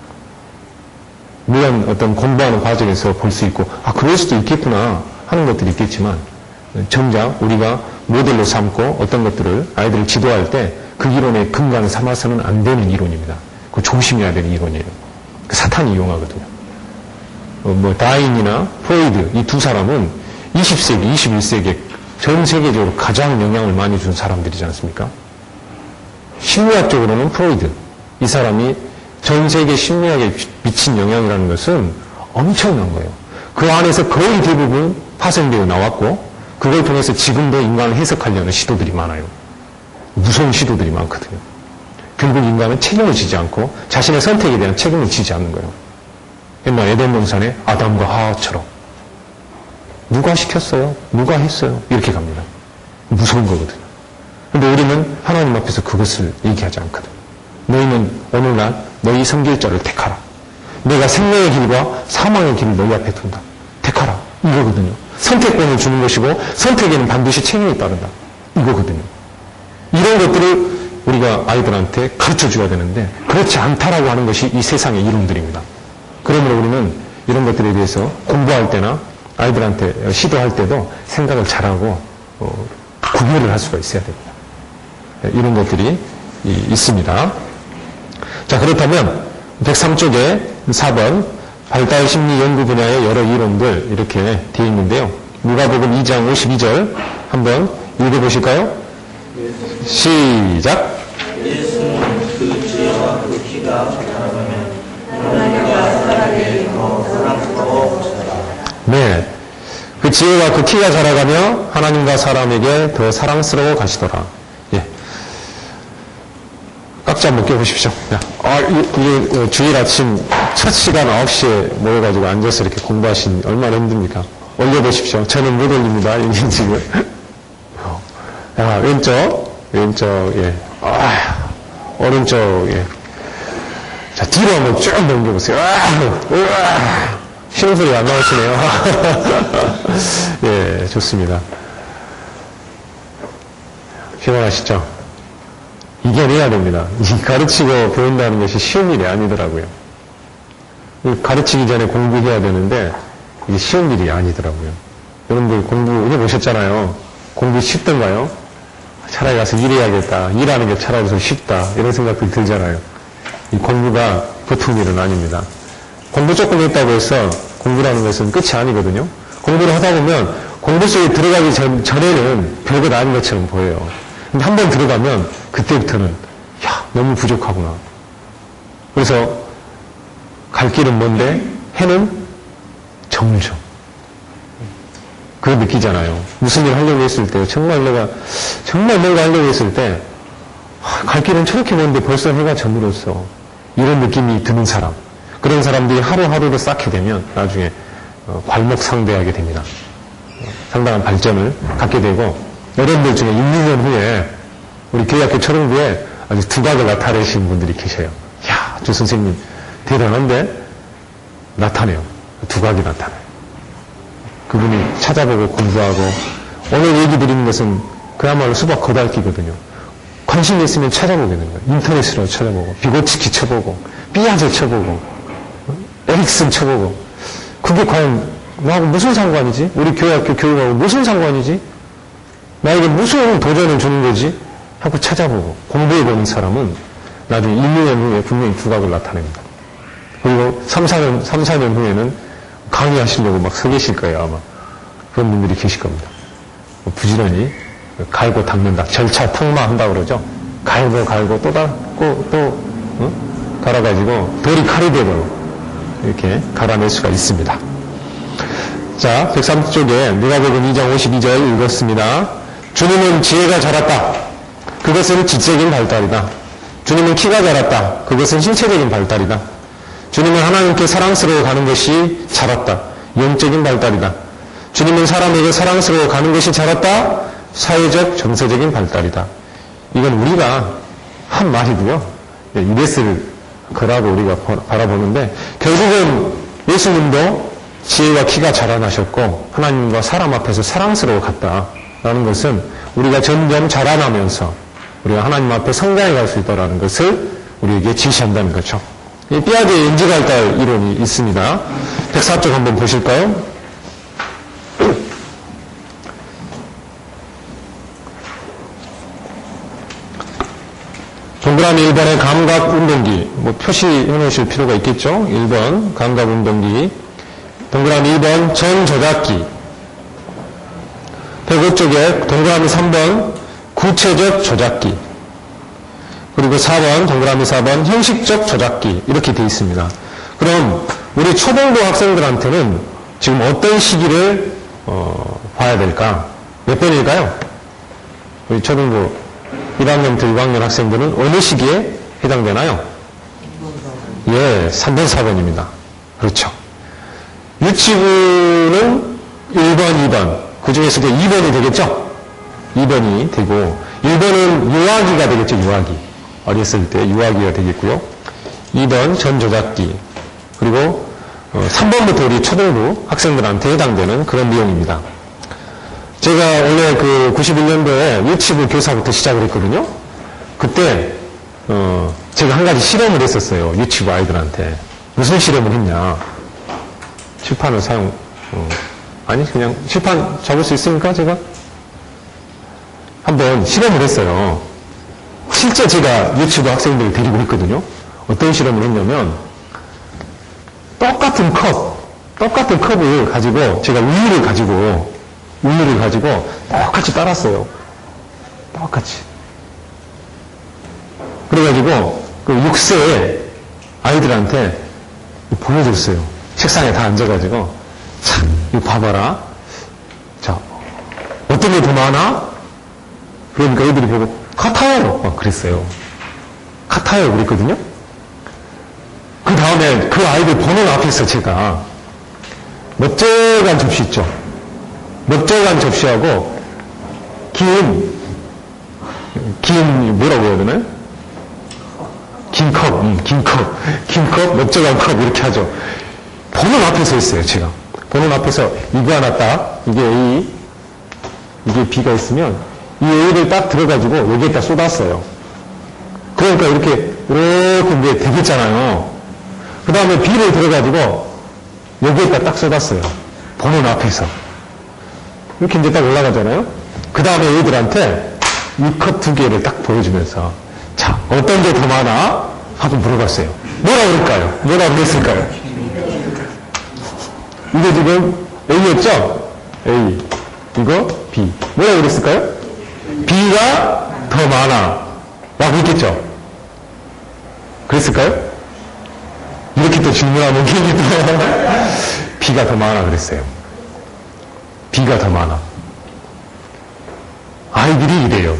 물론 어떤 공부하는 과정에서 볼 수 있고 아 그럴 수도 있겠구나 하는 것들이 있겠지만 정작 우리가 모델로 삼고 어떤 것들을 아이들을 지도할 때 그 이론의 근간을 삼아서는 안 되는 이론입니다. 그거 조심해야 되는 이론이에요. 그 사탄이 이용하거든요. 어, 뭐 다윈이나 프로이드 이 두 사람은 이십 세기, 이십일 세기에 전 세계적으로 가장 영향을 많이 준 사람들이지 않습니까? 심리학적으로는 프로이드 이 사람이 전 세계 심리학에 미친 영향이라는 것은 엄청난 거예요. 그 안에서 거의 대부분 파생되어 나왔고 그걸 통해서 지금도 인간을 해석하려는 시도들이 많아요. 무서운 시도들이 많거든요. 결국 인간은 책임을 지지 않고 자신의 선택에 대한 책임을 지지 않는 거예요. 옛날 에덴 동산의 아담과 하와처럼 누가 시켰어요? 누가 했어요? 이렇게 갑니다. 무서운 거거든요. 근데 우리는 하나님 앞에서 그것을 얘기하지 않거든요. 너희는 오늘날 너희 섬길 자를 택하라. 내가 생명의 길과 사망의 길을 너희 앞에 둔다. 택하라. 이거거든요. 선택권을 주는 것이고 선택에는 반드시 책임이 따른다. 이거거든요. 이런 것들을 우리가 아이들한테 가르쳐줘야 되는데 그렇지 않다라고 하는 것이 이 세상의 이론들입니다. 그러므로 우리는 이런 것들에 대해서 공부할 때나 아이들한테 시도할 때도 생각을 잘하고 어, 구별을 할 수가 있어야 됩니다. 이런 것들이 이, 있습니다. 자 그렇다면 백삼 쪽에 사 번 발달심리 연구 분야의 여러 이론들 이렇게 되어 있는데요. 누가복음 이 장 오십이 절 한번 읽어보실까요? 시작. 예수는 그 지혜와 그 키가 자라가면 하나님과 사람에게 더 사랑스러워 하시더라. 네, 그 지혜와 그 키가 자라가며 하나님과 사람에게 더 사랑스러워 가시더라. 예. 깍지 한번 껴보십시오. 야, 아, 이게 주일 아침 첫 시간 아홉 시에 모여가지고 앉아서 이렇게 공부하신 얼마나 힘듭니까? 올려보십시오. 저는 못 올립니다. 이게 지금. 야, 왼쪽, 왼쪽, 예. 아, 오른쪽, 예. 자, 뒤로 한번 쭉 넘겨보세요. 아, 우와, 쉬는 소리 안 나오시네요. 예, 좋습니다. 피곤하시죠? 이겨내야 됩니다. 가르치고 배운다는 것이 쉬운 일이 아니더라고요. 가르치기 전에 공부해야 되는데, 이게 쉬운 일이 아니더라고요. 여러분들 공부해보셨잖아요. 공부 쉽던가요? 차라리 가서 일해야겠다. 일하는 게 차라리 좀 쉽다. 이런 생각들이 들잖아요. 이 공부가 보통 일은 아닙니다. 공부 조금 했다고 해서 공부라는 것은 끝이 아니거든요. 공부를 하다 보면 공부 속에 들어가기 전, 전에는 별것 아닌 것처럼 보여요. 근데 한 번 들어가면 그때부터는 야, 너무 부족하구나. 그래서 갈 길은 먼데 해는 정죠. 그걸 느끼잖아요. 무슨 일 하려고 했을 때, 정말 내가, 정말 뭔가 하려고 했을 때, 갈 길은 저렇게 먼데 벌써 해가 저물었어. 이런 느낌이 드는 사람. 그런 사람들이 하루하루를 쌓게 되면 나중에 괄목상대하게 됩니다. 상당한 발전을 갖게 되고, 여러분들 중에 일, 이 년 후에 우리 교회학교 초등부에 아주 두각을 나타내신 분들이 계셔요. 야, 저 선생님 대단한데? 나타내요. 두각이 나타나요. 그분이 찾아보고 공부하고 오늘 얘기 드리는 것은 그야말로 수박 거달기거든요. 관심 있으면 찾아보게 되는 거예요. 인터넷으로 찾아보고 비고치키 쳐보고 삐아제 쳐보고 에릭슨 쳐보고 그게 과연 나하고 무슨 상관이지? 우리 교회학교 교육하고 무슨 상관이지? 나에게 무슨 도전을 주는 거지? 하고 찾아보고 공부해보는 사람은 나중에 일, 이 년 후에 분명히 두각을 나타냅니다. 그리고 삼, 사 년, 삼, 사 년 후에는 강의하시려고 막 서 계실 거예요, 아마. 그런 분들이 계실 겁니다. 부지런히 갈고 닦는다. 절차 탕마한다고 그러죠. 갈고 갈고 또 닦고 또 어? 갈아가지고 돌이 칼이 되도록 이렇게 갈아낼 수가 있습니다. 자, 백삼 쪽에 누가복음 이 장 오십이 절 읽었습니다. 주님은 지혜가 자랐다. 그것은 지적인 발달이다. 주님은 키가 자랐다. 그것은 신체적인 발달이다. 주님은 하나님께 사랑스러워 가는 것이 자랐다. 영적인 발달이다. 주님은 사람에게 사랑스러워 가는 것이 잘했다. 사회적 정서적인 발달이다. 이건 우리가 한 말이고요. 이랬을 거라고 우리가 바라보는데 결국은 예수님도 지혜와 키가 자라나셨고 하나님과 사람 앞에서 사랑스러워 갔다라는 것은 우리가 점점 자라나면서 우리가 하나님 앞에 성장해 갈 수 있다는 것을 우리에게 지시한다는 거죠. 이 삐아드의 인지발달 이론이 있습니다. 백사 쪽 한번 보실까요? 동그라미 일 번의 감각운동기, 뭐 표시해 놓으실 필요가 있겠죠? 일 번 감각운동기, 동그라미 이 번 전조작기, 백오 쪽에 동그라미 삼 번 구체적 조작기, 그리고 사 번 동그라미 사 번 형식적 조작기 이렇게 되어 있습니다. 그럼 우리 초등부 학생들한테는 지금 어떤 시기를 어, 봐야 될까? 몇 번일까요? 우리 초등부 일 학년부터 육 학년 학생들은 어느 시기에 해당되나요? 예, 삼 번, 사 번입니다. 그렇죠. 유치부는 일 번, 이 번, 그 중에서도 이 번이 되겠죠? 이 번이 되고, 일 번은 유아기가 되겠죠, 유아기. 어렸을 때 유아기가 되겠고요. 이 번 전조작기, 그리고 삼 번부터 우리 초등부 학생들한테 해당되는 그런 내용입니다. 제가 원래 그 구십일 년도에 유치부 교사부터 시작을 했거든요. 그때 어 제가 한 가지 실험을 했었어요. 유치부 아이들한테. 무슨 실험을 했냐. 칠판을 사용 어, 아니 그냥 칠판 잡을 수 있습니까 제가? 한번 실험을 했어요. 실제 제가 유치부 학생들을 데리고 했거든요. 어떤 실험을 했냐면 똑같은 컵 똑같은 컵을 가지고 제가 우유를 가지고 우유를 가지고 똑같이 따랐어요. 똑같이. 그래가지고 그 육 세 아이들한테 보여줬어요. 책상에 다 앉아가지고 자, 이거 봐봐라. 자, 어떤 게 더 많아? 그러니까 애들이 보고 같아요. 어, 그랬어요. 같아요. 그랬거든요. 그 다음에 그 아이들 보는 앞에서 제가 넓적한 접시 있죠. 넓적한 접시하고 긴, 긴, 뭐라고 해야 되나요? 긴 컵, 음, 긴 컵, 긴 컵, 넓적한 컵, 이렇게 하죠. 보는 앞에서 있어요, 제가. 보는 앞에서 이거 하나 딱, 이게 A, 이게 B가 있으면 이 A를 딱 들어가지고 여기에다 쏟았어요. 그러니까 이렇게, 이렇게 이제 되겠잖아요. 그 다음에 B를 들어가지고 여기에다 딱 쏟았어요. 보는 앞에서. 이렇게 이제 딱 올라가잖아요. 그 다음에 얘들한테 이 컵 두 개를 딱 보여주면서 자, 어떤 게 더 많아? 하고 물어봤어요. 뭐라 그럴까요? 뭐라 그랬을까요? 이게 지금 A였죠? A. 이거 B. 뭐라 그랬을까요? B가 더 많아. 라고 했겠죠? 그랬을까요? 이렇게 또 질문하면 괜히 또 B가 더 많아 그랬어요. B가 더 많아. 아이들이 이래요.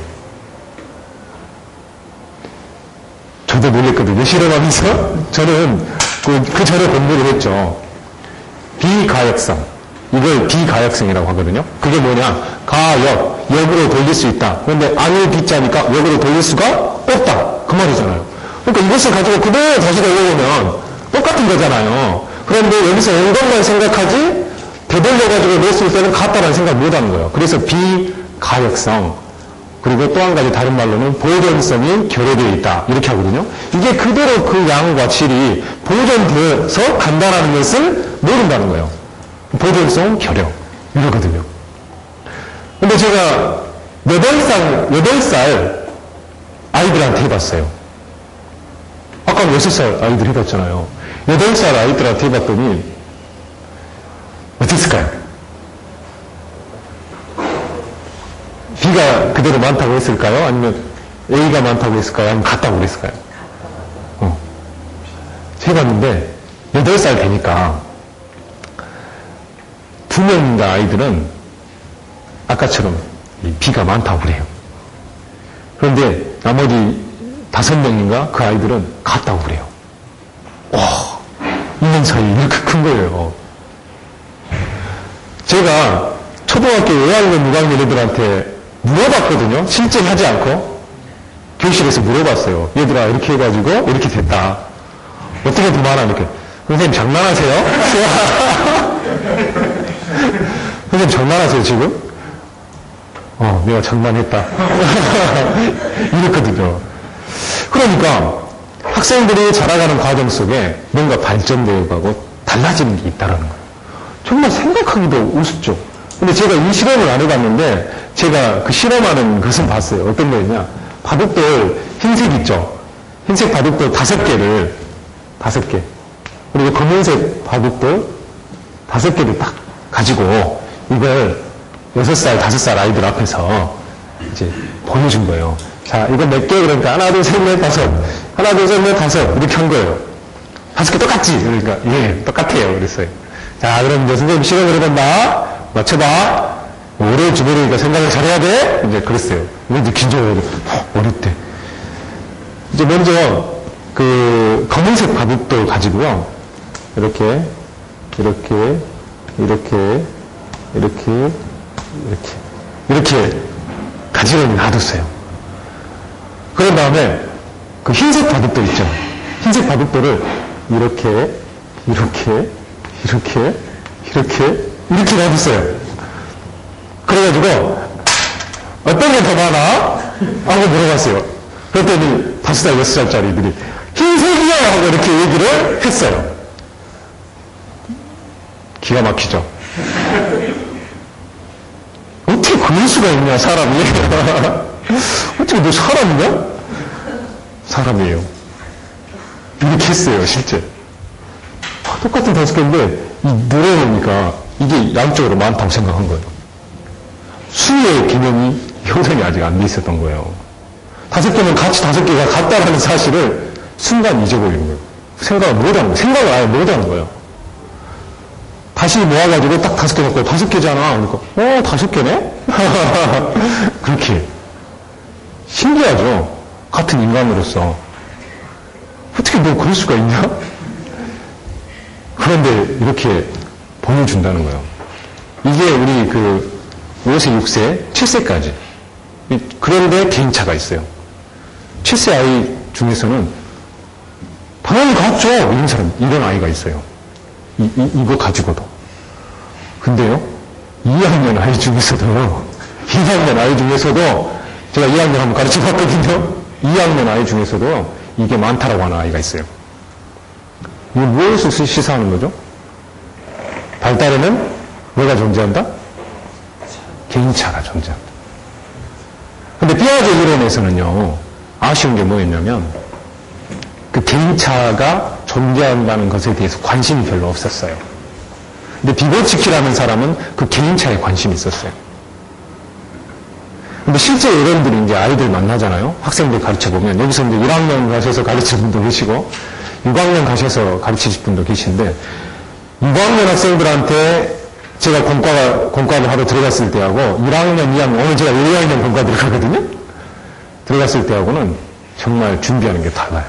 저도 놀랬거든요. 실험하면서 저는 그, 그 전에 공부를 했죠. 비가역성. 이걸 비가역성이라고 하거든요. 그게 뭐냐? 가역, 역으로 돌릴 수 있다. 그런데 아닐 비자니까 역으로 돌릴 수가 없다. 그 말이잖아요. 그러니까 이것을 가지고 그대로 다시 돌려보면 똑같은 거잖아요. 그런데 여기서 온 것만 생각하지 되돌려가지고 냈을 때는 같다라는 생각 못 하는 거예요. 그래서 비가역성. 그리고 또 한 가지 다른 말로는 보존성이 결여되어 있다. 이렇게 하거든요. 이게 그대로 그 양과 질이 보존되어서 간다는 것을 모른다는 거예요. 보존성 결여. 이러거든요. 근데 제가 여덟 살, 여덟 살 아이들한테 해봤어요. 아까 여섯 살 아이들 해봤잖아요. 여덟 살 아이들한테 해봤더니 어땠을까요? B가 그대로 많다고 했을까요? 아니면 A가 많다고 했을까요? 아니면 같다고 그랬을까요? 어. 해봤는데 여덟 살 되니까 두 명인가 아이들은 아까처럼 B가 많다고 그래요. 그런데 나머지 다섯 명인가 그 아이들은 같다고 그래요. 와, 이 년 사이에 이렇게 큰 거예요. 제가 초등학교 오 학년, 육 학년 애들한테 물어봤거든요. 실제 하지 않고. 교실에서 물어봤어요. 얘들아, 이렇게 해가지고, 이렇게 됐다. 어떻게 더 많아, 이렇게. 선생님, 장난하세요? 선생님, 장난하세요, 지금? 어, 내가 장난했다. 이랬거든요. 그러니까, 학생들이 자라가는 과정 속에 뭔가 발전되어 가고 달라지는 게 있다는 거예요. 정말 생각하기도 우습죠. 근데 제가 이 실험을 안 해봤는데, 제가 그 실험하는 것을 봤어요. 어떤 거였냐. 바둑돌, 흰색 있죠? 흰색 바둑돌 다섯 개를, 다섯 개. 그리고 검은색 바둑돌 다섯 개를 딱 가지고, 이걸 여섯 살, 다섯 살 아이들 앞에서 이제 보여준 거예요. 자, 이거 몇 개? 그러니까 하나, 둘, 셋, 넷, 다섯. 하나, 둘, 셋, 넷, 다섯. 이렇게 한 거예요. 다섯 개 똑같지? 그러니까, 예, 똑같아요. 그랬어요. 자, 그럼 이제 선생님 실험을 해본다. 맞춰봐. 어려울지 모르니까 생각을 잘해야 돼? 이제 그랬어요. 이제 긴장해요. 어렵대. 이제 먼저, 그, 검은색 바둑돌 가지고요. 이렇게, 이렇게, 이렇게, 이렇게, 이렇게, 이렇게 가지고 놔뒀어요. 그런 다음에, 그 흰색 바둑돌 있죠? 흰색 바둑돌을 이렇게, 이렇게, 이렇게, 이렇게, 이렇게 놔뒀어요. 그래가지고, 어떤 게 더 많아? 하고 물어봤어요. 그랬더니, 다섯 살, 여섯 살짜리들이, 흰색이야! 하고 이렇게 얘기를 했어요. 기가 막히죠? 어떻게 그럴 수가 있냐, 사람이. 어떻게 너 사람이냐? 사람이에요. 이렇게 했어요, 실제. 똑같은 다섯 개인데, 이 늘어놓으니까, 이게 양쪽으로 많다고 생각한 거예요. 수의 개념이 형성이 아직 안 돼 있었던 거예요. 다섯 개는 같이 다섯 개가 같다라는 사실을 순간 잊어버리는 거예요. 생각을 못하는 거예요. 생각을 아예 못하는 거예요. 다시 모아가지고 딱 다섯 개 넣고 다섯 개잖아. 그러니까 어 다섯 개네? 그렇게 신기하죠. 같은 인간으로서 어떻게 너 그럴 수가 있냐? 그런데 이렇게 보여준다는 거예요. 이게 우리 그 오 세, 육 세, 칠 세까지. 그런데 개인차가 있어요. 칠 세 아이 중에서는 당연히 같죠. 이런 사람, 이런 아이가 있어요. 이, 이, 이거 가지고도. 근데요, 이 학년 아이 중에서도, 이 학년 아이 중에서도, 제가 이 학년 한번 가르쳐 봤거든요. 이 학년 아이 중에서도 이게 많다라고 하는 아이가 있어요. 이게 무엇을 시사하는 거죠? 발달에는 뭐가 존재한다? 개인차가 존재한다. 근데 피아제 이론에서는요, 아쉬운 게 뭐였냐면, 그 개인차가 존재한다는 것에 대해서 관심이 별로 없었어요. 근데 비고치키라는 사람은 그 개인차에 관심이 있었어요. 근데 실제 여러분들이 이제 아이들 만나잖아요. 학생들 가르쳐 보면, 여기서 이제 일 학년 가셔서 가르치는 분도 계시고, 육 학년 가셔서 가르치실 분도 계신데, 육 학년 학생들한테 제가 공과, 공과를 하러 들어갔을 때하고, 일 학년, 이 학년, 오늘 제가 일 학년 공과 들어가거든요? 들어갔을 때하고는 정말 준비하는 게 달라요.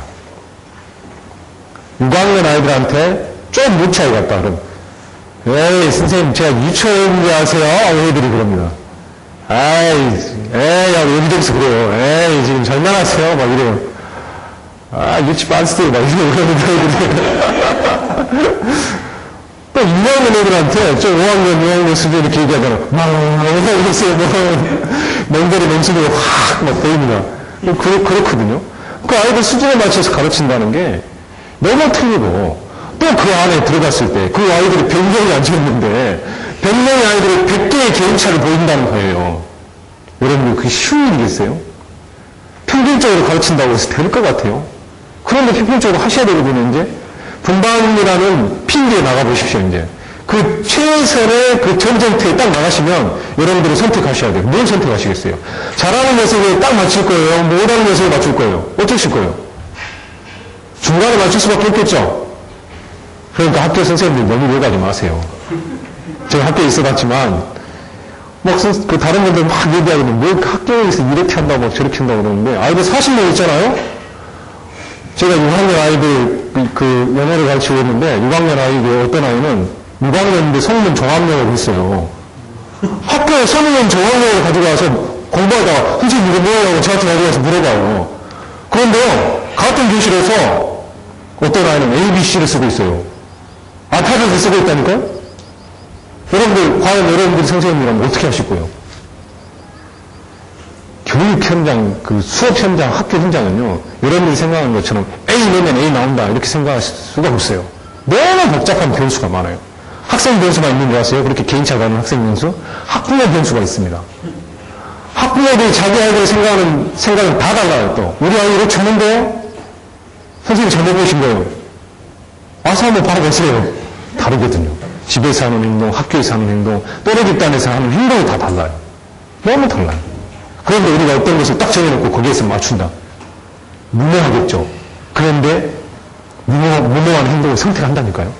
육 학년 아이들한테 좀 못 차이 같다, 그럼. 에이, 선생님, 제가 유치원인지 아세요? 애들이 그럽니다. 아이, 에이, 야, 여기저기서 그래요. 에이, 지금 장난하세요? 막 이래요. 아, 유치 빤스들, 막 이러고 그러는데, 또 일 학년 애들한테 좀 오 학년, 육 학년 수준 이렇게 얘기하잖아. 막, 이러세요. 뭐, 멍들이 맹수들이 확, 막 보입니다. 그, 그렇거든요. 그 아이들 수준에 맞춰서 가르친다는 게 너무 틀리고, 또 그 안에 들어갔을 때, 그 아이들이 백 명이 앉아있는데, 백 명의 아이들이 백 개의 개인차를 보인다는 거예요. 여러분, 그게 쉬운 일이겠어요? 평균적으로 가르친다고 해서 될 것 같아요. 그런데 평균적으로 하셔야 되거든요, 이제. 분반이라는 핑계에 나가보십시오, 이제. 그 최선의 그 전쟁터에 딱 나가시면 여러분들이 선택하셔야 돼요. 뭘 선택하시겠어요? 잘하는 녀석에 딱 맞출 거예요? 못하는 녀석에 맞출 거예요? 어쩌실 거예요? 중간에 맞출 수밖에 없겠죠? 그러니까 학교 선생님들 너무 욕하지 마세요. 제가 학교에 있어봤지만, 막, 그 다른 분들 막 얘기하거든요. 뭐 학교에서 이렇게 한다고 막 저렇게 한다고 그러는데, 아이들 사십 명 있잖아요? 제가 육 학년 아이들 그 영어를 가르치고 있는데, 육 학년 아이들 어떤 아이는 육학년인데 성문 종합영어를 했어요. 학교에 성문 종합영어를 가지고 와서 공부하다가 선생님 이거 뭐냐고 저한테 가져와서 물어봐요. 그런데요, 같은 교실에서 어떤 아이는 에이비씨를 쓰고 있어요. 알파벳을 쓰고 있다니까요? 여러분들, 과연 여러분들이 선생님이라면 어떻게 하실 거예요? 교육 현장, 그 수업 현장, 학교 현장은요, 여러분들이 생각하는 것처럼 A 넣으면 A 나온다, 이렇게 생각하실 수가 없어요. 너무 복잡한 변수가 많아요. 학생 변수만 있는 줄 아세요? 그렇게 개인차 가는 학생 변수? 학부모 변수가 있습니다. 학부모들이 자기 아이들이 생각하는 생각은 다 달라요, 또. 우리 아이 이렇게 쳤는데요? 선생님이 잘못 보신 거예요. 와서 한번 바로 보세요. 다르거든요. 집에서 하는 행동, 학교에서 하는 행동, 또래 집단에서 하는 행동이 다 달라요. 너무 달라요. 그런데 우리가 어떤 것을 딱 정해놓고 거기에서 맞춘다. 무모하겠죠. 그런데 무모, 무모한 행동을 선택한다니까요.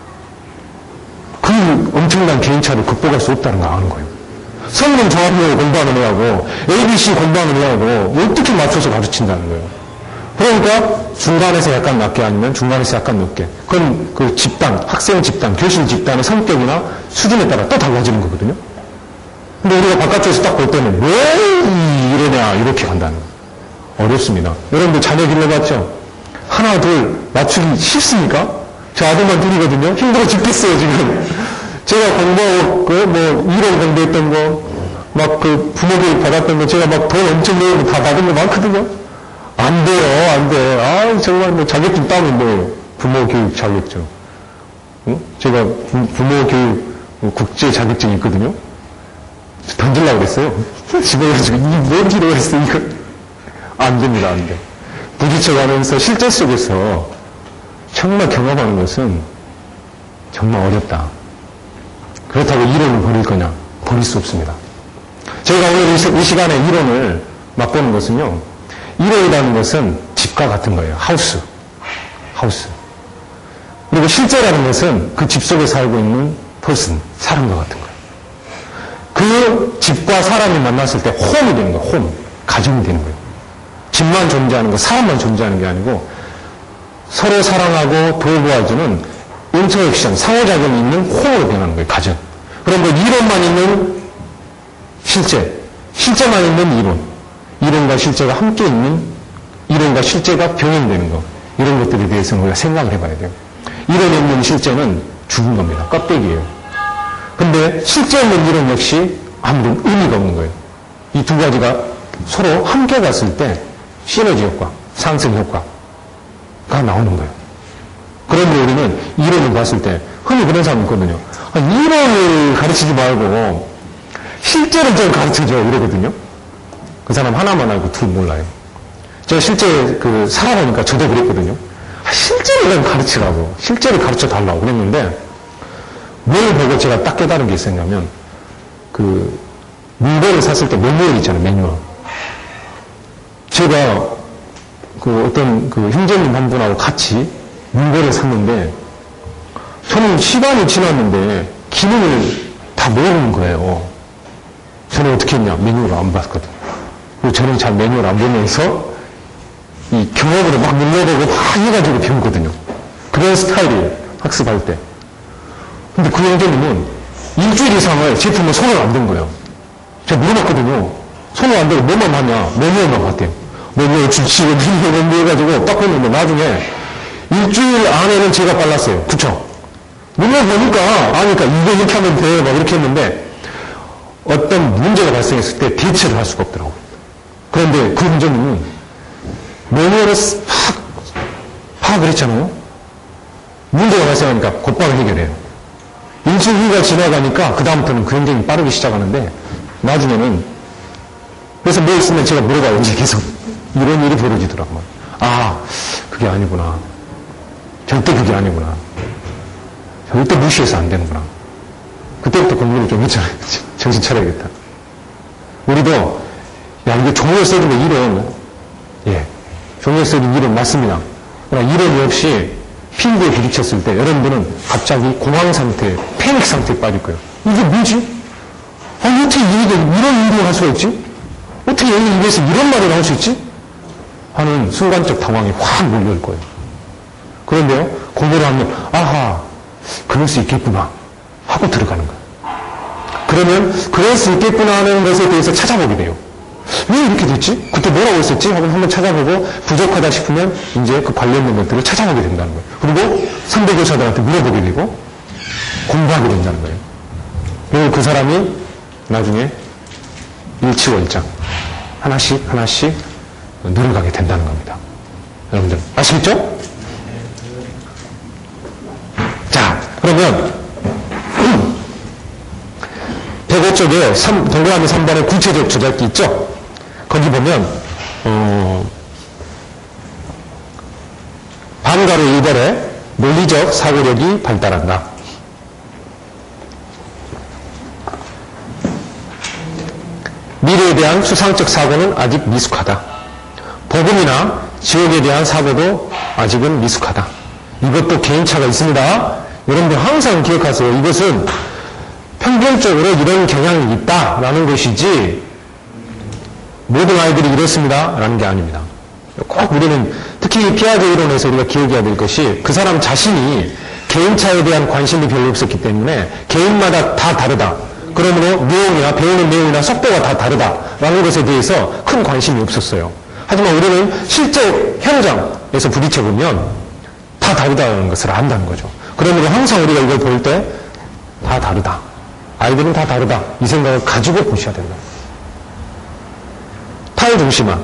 그 엄청난 개인차를 극복할 수 없다는 걸 아는 거예요. 성문 종합영어 공부하는 애하고 에이비씨 공부하는 애하고 어떻게 맞춰서 가르친다는 거예요. 그러니까 중간에서 약간 낮게 아니면 중간에서 약간 높게. 그건 그 집단, 학생 집단, 교실 집단의 성격이나 수준에 따라 또 달라지는 거거든요. 근데 우리가 바깥쪽에서 딱 볼 때는 왜 이러냐 이렇게 간다는 거예요. 어렵습니다. 여러분들 자녀 길러봤죠? 하나 둘 맞추기 쉽습니까? 저 아들만 둘이거든요. 힘들어 죽겠어요 지금. 제가 공부하고 그뭐 이론 공부했던 거, 막 그 부모 교육 받았던 거, 제가 막 돈 엄청 내고 다 받은 거 많거든요. 안 돼요, 안 돼. 아 정말 뭐 자격증 따면 뭐예요? 부모 교육 자격증. 응? 제가 부, 부모 교육 국제 자격증이 있거든요. 던질라고 그랬어요. 집에 가지고 이뭔 기로 했어 이거. 안 됩니다, 안 돼. 부딪혀가면서 실제 속에서 정말 경험하는 것은 정말 어렵다. 그렇다고 이론을 버릴 거냐? 버릴 수 없습니다. 저희가 오늘 이 시간에 이론을 맛보는 것은요, 이론이라는 것은 집과 같은 거예요. 하우스. 하우스. 그리고 실제라는 것은 그 집 속에 살고 있는 퍼슨, 사람과 같은 거예요. 그 집과 사람이 만났을 때 홈이 되는 거예요. 홈. 가정이 되는 거예요. 집만 존재하는 거, 사람만 존재하는 게 아니고 서로 사랑하고 돌보아주는 인터액션, 상호작용이 있는 홈으로 변하는 거예요. 가정. 그럼 그 이론만 있는 실제, 실제만 있는 이론, 이론과 실제가 함께 있는 이론과 실제가 병행되는 거, 이런 것들에 대해서는 우리가 생각을 해봐야 돼요. 이론에 있는 실제는 죽은 겁니다. 껍데기예요. 근데 실제 있는 이론 역시 아무런 의미가 없는 거예요. 이 두 가지가 서로 함께 갔을 때 시너지 효과, 상승 효과가 나오는 거예요. 그런데 우리는 이론을 봤을 때 흔히 그런 사람이 있거든요. 아, 이론을 가르치지 말고 실제를 좀 가르쳐줘 이러거든요. 그 사람 하나만 알고 둘 몰라요. 제가 실제 그 살아보니까 저도 그랬거든요. 아, 실제를 좀 가르치라고, 실제를 가르쳐 달라고 그랬는데 뭘 보고 제가 딱 깨달은 게 있었냐면 그 물건을 샀을 때 매뉴얼 있잖아요. 매뉴얼. 제가 그 어떤 그 형제님 한 분하고 같이 물건을 샀는데 저는 시간이 지났는데 기능을 다 모르는 거예요. 저는 어떻게 했냐? 매뉴얼을 안 봤거든요. 그리고 저는 잘 매뉴얼 안 보면서 이 경험으로 막 눌러보고 막 해가지고 배우거든요. 그런 스타일이에요. 학습할 때. 근데 그 형제님은 일주일 이상을 제품을 손을 안 댄 거예요. 제가 물어봤거든요. 손을 안 대고 뭐만 하냐? 매뉴얼만 봤대요. 매뉴얼 주치고 매뉴얼 뭐 해가지고 딱 했는데 나중에 일주일 안에는 제가 빨랐어요. 그쵸? 눌러보니까 아니까 이거 이렇게 하면 돼. 막 이렇게 했는데 어떤 문제가 발생했을 때 대처를 할 수가 없더라고요. 그런데 그 형제님은 매뉴얼을 팍 파악을 했잖아요. 문제가 발생하니까 곧바로 해결해요. 일주일 후가 지나가니까 그다음부터는 그 형제님이 빠르게 시작하는데 나중에는 그래서 뭐 있으면 제가 물어봐요. 이제 계속 이런 일이 벌어지더라고요. 아, 그게 아니구나. 절대 그게 아니구나. 절대 무시해서 안 되는구나. 그때부터 공부를 좀 했잖아요. 정신 차려야겠다. 우리도 야 이게 종이에 써진 거 이론, 예, 종이에 써진 이론 맞습니다. 그러나 이론이 없이 필드에 부딪혔을 때 여러분들은 갑자기 공황 상태, 패닉 상태에 빠질 거예요. 이게 뭐지? 아니 어떻게 이게 이런 일을 할 수가 있지? 어떻게 여기 입에서 이런 말이 나올 수 있지? 하는 순간적 당황이 확 몰려올 거예요. 그런데요, 공부를 하면 아하, 그럴 수 있겠구나. 하고 들어가는 거예요. 그러면 그럴 수 있겠구나 하는 것에 대해서 찾아보게 돼요. 왜 이렇게 됐지? 그때 뭐라고 했었지? 하고 한번 찾아보고 부족하다 싶으면 이제 그 관련된 것들을 찾아보게 된다는 거예요. 그리고 선배 교사들한테 물어보게 되고 공부하게 된다는 거예요. 그리고 그 사람이 나중에 일치월장 하나씩 하나씩 늘어가게 된다는 겁니다. 여러분들 아시겠죠? 자, 그러면 백오 쪽에 동그라미 삼 번에 구체적 조작기 있죠? 거기 보면 어, 반가로 일 번에 논리적 사고력이 발달한다. 미래에 대한 추상적 사고는 아직 미숙하다. 복음이나 지옥에 대한 사고도 아직은 미숙하다. 이것도 개인차가 있습니다. 여러분들 항상 기억하세요. 이것은 평균적으로 이런 경향이 있다라는 것이지 모든 아이들이 이렇습니다 라는 게 아닙니다. 꼭 우리는 특히 피아제 이론에서 우리가 기억해야 될 것이 그 사람 자신이 개인차에 대한 관심이 별로 없었기 때문에 개인마다 다 다르다. 그러므로 내용이나 배우는 내용이나 속도가 다 다르다라는 것에 대해서 큰 관심이 없었어요. 하지만 우리는 실제 현장에서 부딪혀보면 다 다르다는 것을 안다는 거죠. 그러므로 항상 우리가 이걸 볼 때 다 다르다. 아이들은 다 다르다. 이 생각을 가지고 보셔야 된다. 타의중심화,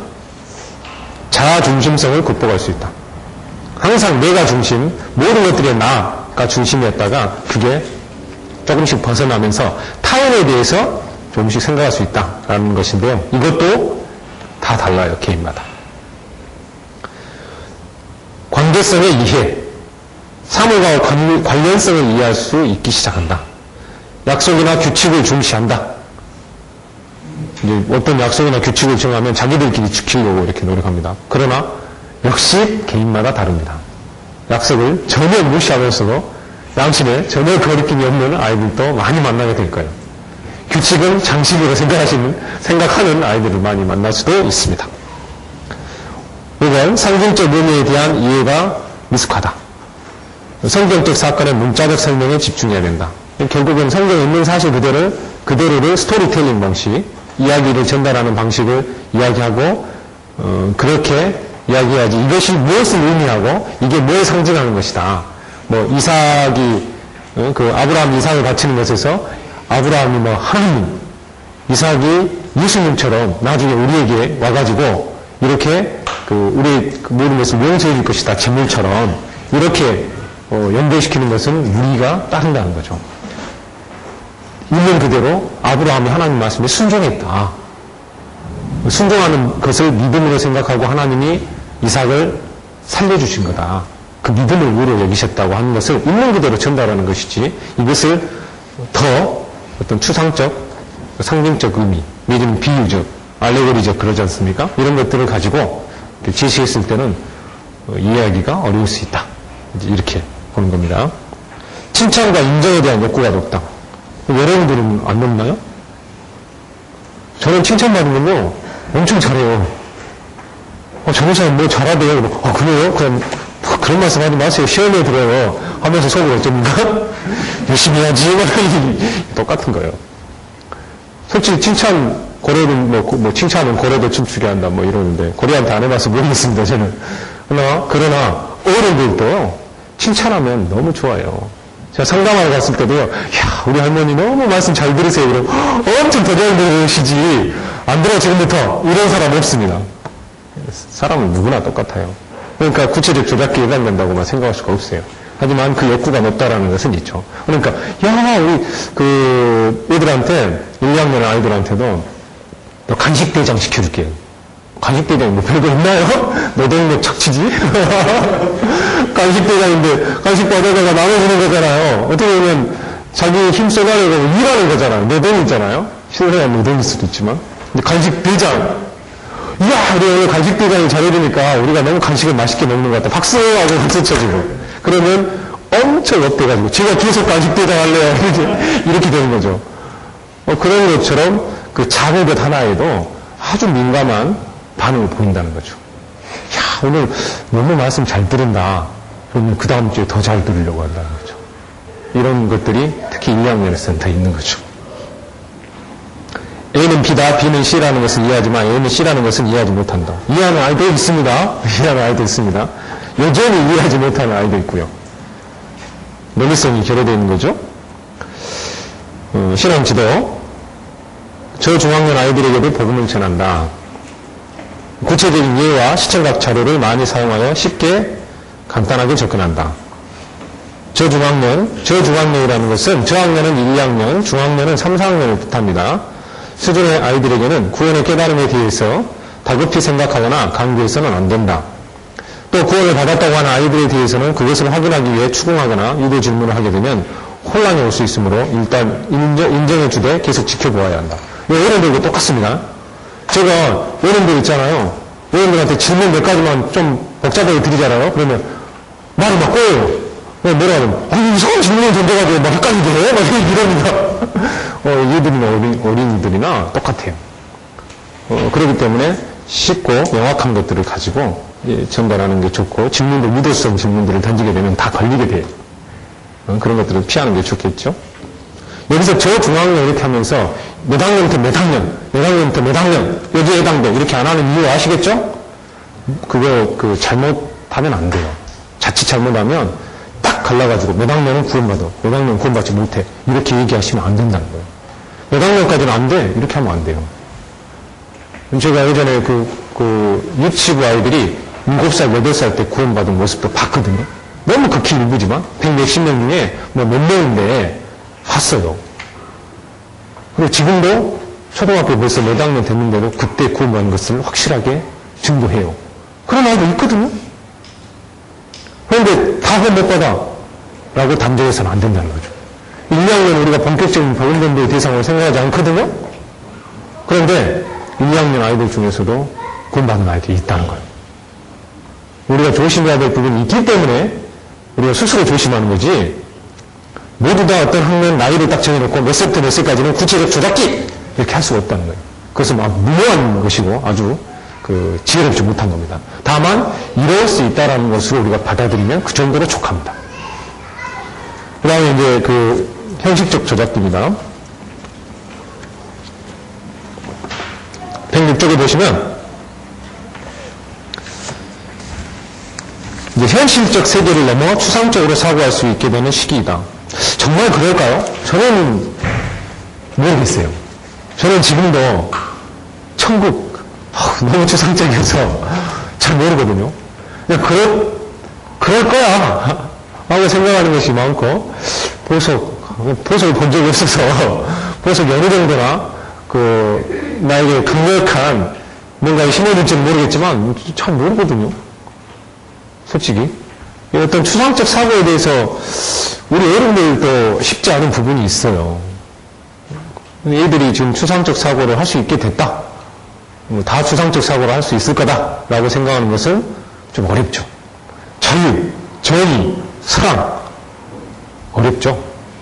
자아중심성을 극복할 수 있다. 항상 내가 중심, 모든 것들이 나가 중심이었다가 그게 조금씩 벗어나면서 타인에 대해서 조금씩 생각할 수 있다라는 것인데요. 이것도 다 달라요. 개인마다. 관계성의 이해, 사물과 관련성을 이해할 수 있기 시작한다. 약속이나 규칙을 중시한다. 이제 어떤 약속이나 규칙을 정하면 자기들끼리 지키려고 이렇게 노력합니다. 그러나 역시 개인마다 다릅니다. 약속을 전혀 무시하면서도 양심에 전혀 거리낌이 없는 아이들도 많이 만나게 될 거예요. 규칙은 장식으로 생각하시는, 생각하는 아이들을 많이 만날 수도 있습니다. 이건 상징적 의미에 대한 이해가 미숙하다. 성경적 사건의 문자적 설명에 집중해야 된다. 결국은 성경에 있는 사실 그대로, 그대로를 스토리텔링 방식, 이야기를 전달하는 방식을 이야기하고, 어, 그렇게 이야기해야지 이것이 무엇을 의미하고 이게 뭘 상징하는 것이다. 뭐 이삭이 어, 그 아브라함 이삭을 바치는 것에서 아브라함이 뭐 하나님, 이삭이 예수님처럼 나중에 우리에게 와가지고 이렇게 그 우리 그 모든 것을 용서해 줄 것이다. 제물처럼 이렇게 어, 연결시키는 것은 우리가 따른다는 거죠. 있는 그대로 아브라함이 하나님 말씀에 순종했다. 순종하는 것을 믿음으로 생각하고 하나님이 이삭을 살려주신 거다. 그 믿음을 우로 여기셨다고 하는 것을 있는 그대로 전달하는 것이지 이것을 더 어떤 추상적, 상징적 의미, 내지는 비유적, 알레고리적 그러지 않습니까? 이런 것들을 가지고 제시했을 때는 이해하기가 어려울 수 있다. 이렇게 보는 겁니다. 칭찬과 인정에 대한 욕구가 높다. 여러분들은 안 높나요? 저는 칭찬받으면요 엄청 잘해요. 어, 저런 사람 뭐 잘하대요. 어, 그래요? 그럼 그런 말씀 하지 마세요. 시험에 들어요. 하면서 속으로 어쩝니까? 열심히 해야지. 똑같은 거예요. 솔직히 칭찬, 고래는 뭐, 뭐 칭찬은 고래도 춤추게 한다 뭐 이러는데 고래한테 안 해봐서 모르겠습니다. 저는. 그러나, 그러나 어른들도 칭찬하면 너무 좋아요. 제가 상담하러 갔을 때도요. 야, 우리 할머니 너무 말씀 잘 들으세요. 그럼 엄청 더 잘 들으시지. 안 들어 지금부터. 이런 사람 없습니다. 사람은 누구나 똑같아요. 그러니까 구체적 조작기 예방된다고만 생각할 수가 없어요. 하지만 그 욕구가 높다라는 것은 있죠. 그러니까 야 우리 그 애들한테 일, 이 학년 아이들한테도 너 간식대장 시켜줄게. 간식대장이 뭐 별거 있나요? 노동력 착취지? 간식대장인데 간식 받아다가 나눠주는 거잖아요. 어떻게 보면 자기 힘 써가려고 일하는 거잖아요. 노동 있잖아요. 실내야 노동일 수도 있지만. 근데 간식대장 이야, 우리 오늘 간식대장이 잘해주니까 우리가 너무 간식을 맛있게 먹는 것 같다. 박수하고 박수 쳐주고. 그러면 엄청 업돼가지고, 제가 계속 간식대장 할래요. 이렇게, 이렇게 되는 거죠. 어, 그런 것처럼 그 작은 것 하나에도 아주 민감한 반응을 보인다는 거죠. 야, 오늘 너무 말씀 잘 들은다. 그러면 그 다음 주에 더 잘 들으려고 한다는 거죠. 이런 것들이 특히 일, 이 학년에서는 더 있는 거죠. A는 B다, B는 C라는 것을 이해하지만 A는 C라는 것은 이해하지 못한다. 이해하는 아이도 있습니다. 이해하는 아이도 있습니다. 여전히 이해하지 못하는 아이도 있고요. 논리성이 결여되어 있는 거죠. 어, 실험지도 저중학년 아이들에게도 복음을 전한다. 구체적인 예와 시청각 자료를 많이 사용하여 쉽게 간단하게 접근한다. 저중학년, 저중학년이라는 것은 저학년은 일, 이 학년, 중학년은 삼, 사 학년을 뜻합니다. 수준의 아이들에게는 구원의 깨달음에 대해서 다급히 생각하거나 강조해서는 안 된다. 또 구원을 받았다고 하는 아이들에 대해서는 그것을 확인하기 위해 추궁하거나 유도 질문을 하게 되면 혼란이 올 수 있으므로 일단 인정, 인정해 주되 계속 지켜보아야 한다. 어른들도 똑같습니다. 제가 어른들 있잖아요. 어른들한테 질문 몇 가지만 좀 복잡하게 드리잖아요. 그러면 말을 막 꼬여요. 뭐라 하면, 아니, 이상한 질문을 던져가지고 막 헷갈리게 막 이러니까. 어, 얘들이나 어린, 어린이들이나 똑같아요. 어, 그렇기 때문에 쉽고 명확한 것들을 가지고 예, 전달하는 게 좋고, 질문들, 무도성 질문들을 던지게 되면 다 걸리게 돼요. 어, 그런 것들을 피하는 게 좋겠죠. 여기서 저 중학년 이렇게 하면서 몇 학년부터 몇 학년, 몇 학년부터 몇 학년, 여기에 해당돼 이렇게 안 하는 이유 아시겠죠? 그거 그 잘못하면 안 돼요. 자칫 잘못하면 딱 갈라가지고 몇 학년은 구원받아, 몇 학년은 구원받지 못해 이렇게 얘기하시면 안 된다는 거예요. 몇 학년까지는 안 돼 이렇게 하면 안 돼요. 제가 예전에 그, 그 유치부 아이들이 일곱 살, 여덟 살 때 구원받은 모습도 봤거든요. 너무 극히 일부지만 백몇십 명 중에 뭐 몇 명인데 봤어요. 그리고 지금도 초등학교 벌써 몇 학년 됐는데도 그때 구원받은 것을 확실하게 증거해요. 그런 아이도 있거든요. 그런데 다 구원 못 받아 라고 단정해서는 안 된다는 거죠. 일, 이 학년 우리가 본격적인 복음전도의 대상으로 생각하지 않거든요. 그런데 일, 이 학년 아이들 중에서도 구원받는 아이들이 있다는 거예요. 우리가 조심해야 될 부분이 있기 때문에 우리가 스스로 조심하는 거지, 모두 다 어떤 학년 나이를 딱 정해놓고 몇 살부터 몇 살까지는 구체적 조작기 이렇게 할 수가 없다는 거예요. 그것은 막 무모한 것이고 아주 그 지혜롭지 못한 겁니다. 다만 이럴 수 있다라는 것으로 우리가 받아들이면 그 정도로 족합니다. 그 다음에 이제 그 형식적 조작기입니다. 백육 쪽에 보시면 이제 현실적 세계를 넘어 추상적으로 사고할 수 있게 되는 시기이다. 정말 그럴까요? 저는 모르겠어요. 저는 지금도 천국 너무 추상적이어서 잘 모르거든요. 그냥 그럴, 그럴 거야 하고 생각하는 것이 많고, 보석, 보석을 본 적이 없어서 보석이 어느 정도나 그 나에게 강력한 뭔가에 심어질지는 모르겠지만 잘 모르거든요. 솔직히 어떤 추상적 사고에 대해서 우리 어른들도 쉽지 않은 부분이 있어요. 애들이 지금 추상적 사고를 할 수 있게 됐다, 다 추상적 사고를 할 수 있을 거다라고 생각하는 것은 좀 어렵죠. 자유, 정의, 사랑 어렵죠.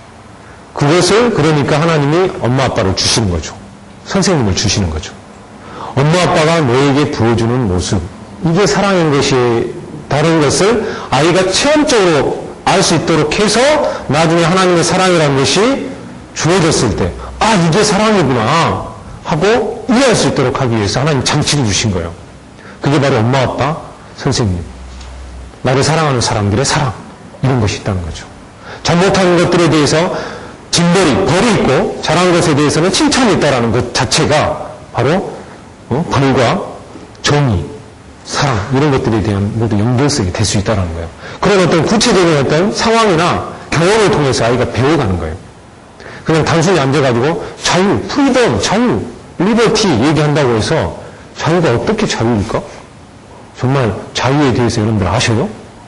그것을 그러니까 하나님이 엄마 아빠를 주시는 거죠. 선생님을 주시는 거죠. 엄마 아빠가 너에게 부어주는 모습, 이게 사랑인 것이 다른 것을 아이가 체험적으로 알 수 있도록 해서 나중에 하나님의 사랑이라는 것이 주어졌을 때, 아, 이게 사랑이구나 하고 이해할 수 있도록 하기 위해서 하나님 장치를 주신 거예요. 그게 바로 엄마, 아빠, 선생님, 나를 사랑하는 사람들의 사랑, 이런 것이 있다는 거죠. 잘못한 것들에 대해서 징벌이, 벌이 있고 잘한 것에 대해서는 칭찬이 있다는 것 자체가 바로 어? 벌과 정의, 사랑, 이런 것들에 대한 모두 연결성이 될 수 있다는 거예요. 그런 어떤 구체적인 어떤 상황이나 경험을 통해서 아이가 배워가는 거예요. 그냥 단순히 앉아가지고 자유, 프리덤, 자유, 리버티 얘기한다고 해서 자유가 어떻게 자유일까? 정말 자유에 대해서 여러분들 아셔요?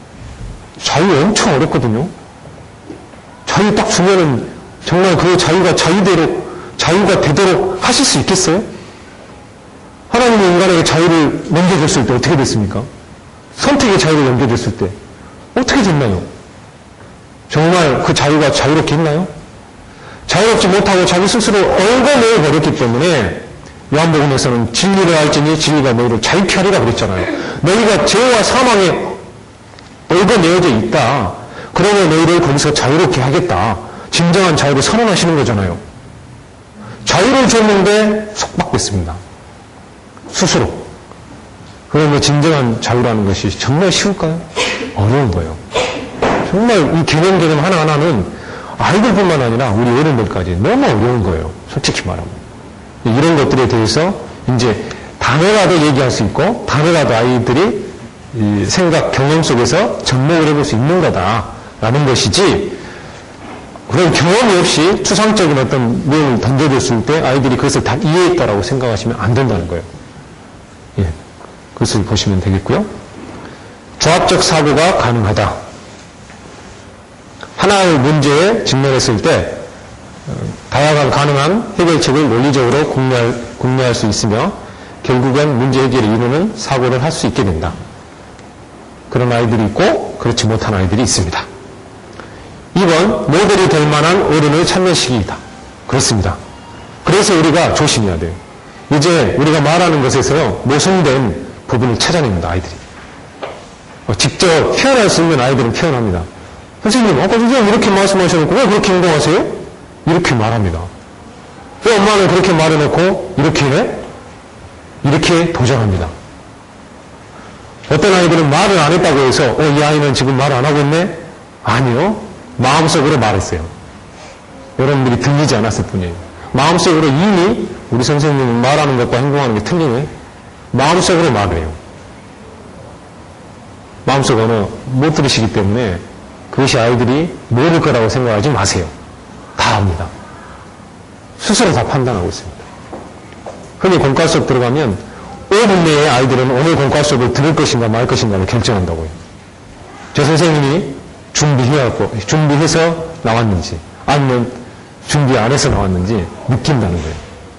자유 엄청 어렵거든요. 자유 딱 주면은 정말 그 자유가 자유대로, 자유가 되도록 하실 수 있겠어요? 하나님이 인간에게 자유를 넘겨줬을 때 어떻게 됐습니까? 선택의 자유를 넘겨줬을 때 어떻게 됐나요? 정말 그 자유가 자유롭게 했나요? 자유롭지 못하고 자기 스스로 얽어내어 버렸기 때문에 요한복음에서는 진리를 알지니 진리가 너희를 자유케 하리라 그랬잖아요. 너희가 죄와 사망에 얽어내어져 있다. 그러면 너희를 거기서 자유롭게 하겠다. 진정한 자유를 선언하시는 거잖아요. 자유를 줬는데 속박됐습니다. 스스로. 그러면 진정한 자유라는 것이 정말 쉬울까요? 어려운 거예요. 정말 이 개념 개념 하나하나는 아이들뿐만 아니라 우리 어른들까지 너무 어려운 거예요. 솔직히 말하면. 이런 것들에 대해서 이제 단어라도 얘기할 수 있고 단어라도 아이들이 이 생각, 경험 속에서 접목을 해볼 수 있는 거다라는 것이지, 그런 경험이 없이 추상적인 어떤 내용을 던져줬을 때 아이들이 그것을 다 이해했다라고 생각하시면 안 된다는 거예요. 예, 그것을 보시면 되겠고요. 조합적 사고가 가능하다. 하나의 문제에 직면했을 때 다양한 가능한 해결책을 논리적으로 공유할, 공유할 수 있으며 결국엔 문제 해결을 이루는 사고를 할 수 있게 된다. 그런 아이들이 있고 그렇지 못한 아이들이 있습니다. 이 번 모델이 될 만한 어른을 찾는 시기이다. 그렇습니다. 그래서 우리가 조심해야 돼요. 이제 우리가 말하는 것에서 모순된 부분을 찾아냅니다. 아이들이. 직접 표현할 수 있는 아이들은 표현합니다. 선생님, 아까 선생님 이렇게 말씀하셔놓고 왜 그렇게 행동하세요? 이렇게 말합니다. 왜 엄마는 그렇게 말해놓고 이렇게 해? 이렇게 도전합니다. 어떤 아이들은 말을 안 했다고 해서 어, 이 아이는 지금 말 안 하고 있네? 아니요. 마음속으로 말했어요. 여러분들이 들리지 않았을 뿐이에요. 마음속으로 이미 우리 선생님은 말하는 것과 행동하는 게 틀리네. 마음속으로 말을 해요. 마음속 언어 못 들으시기 때문에 그것이 아이들이 모를 거라고 생각하지 마세요. 다 압니다. 스스로 다 판단하고 있습니다. 흔히 공과 수업 들어가면 오 분 내에 아이들은 오늘 공과 수업을 들을 것인가 말 것인가를 결정한다고요. 저 선생님이 준비해갖고, 준비해서 나왔는지, 아니면 준비 안 해서 나왔는지 느낀다는 거예요.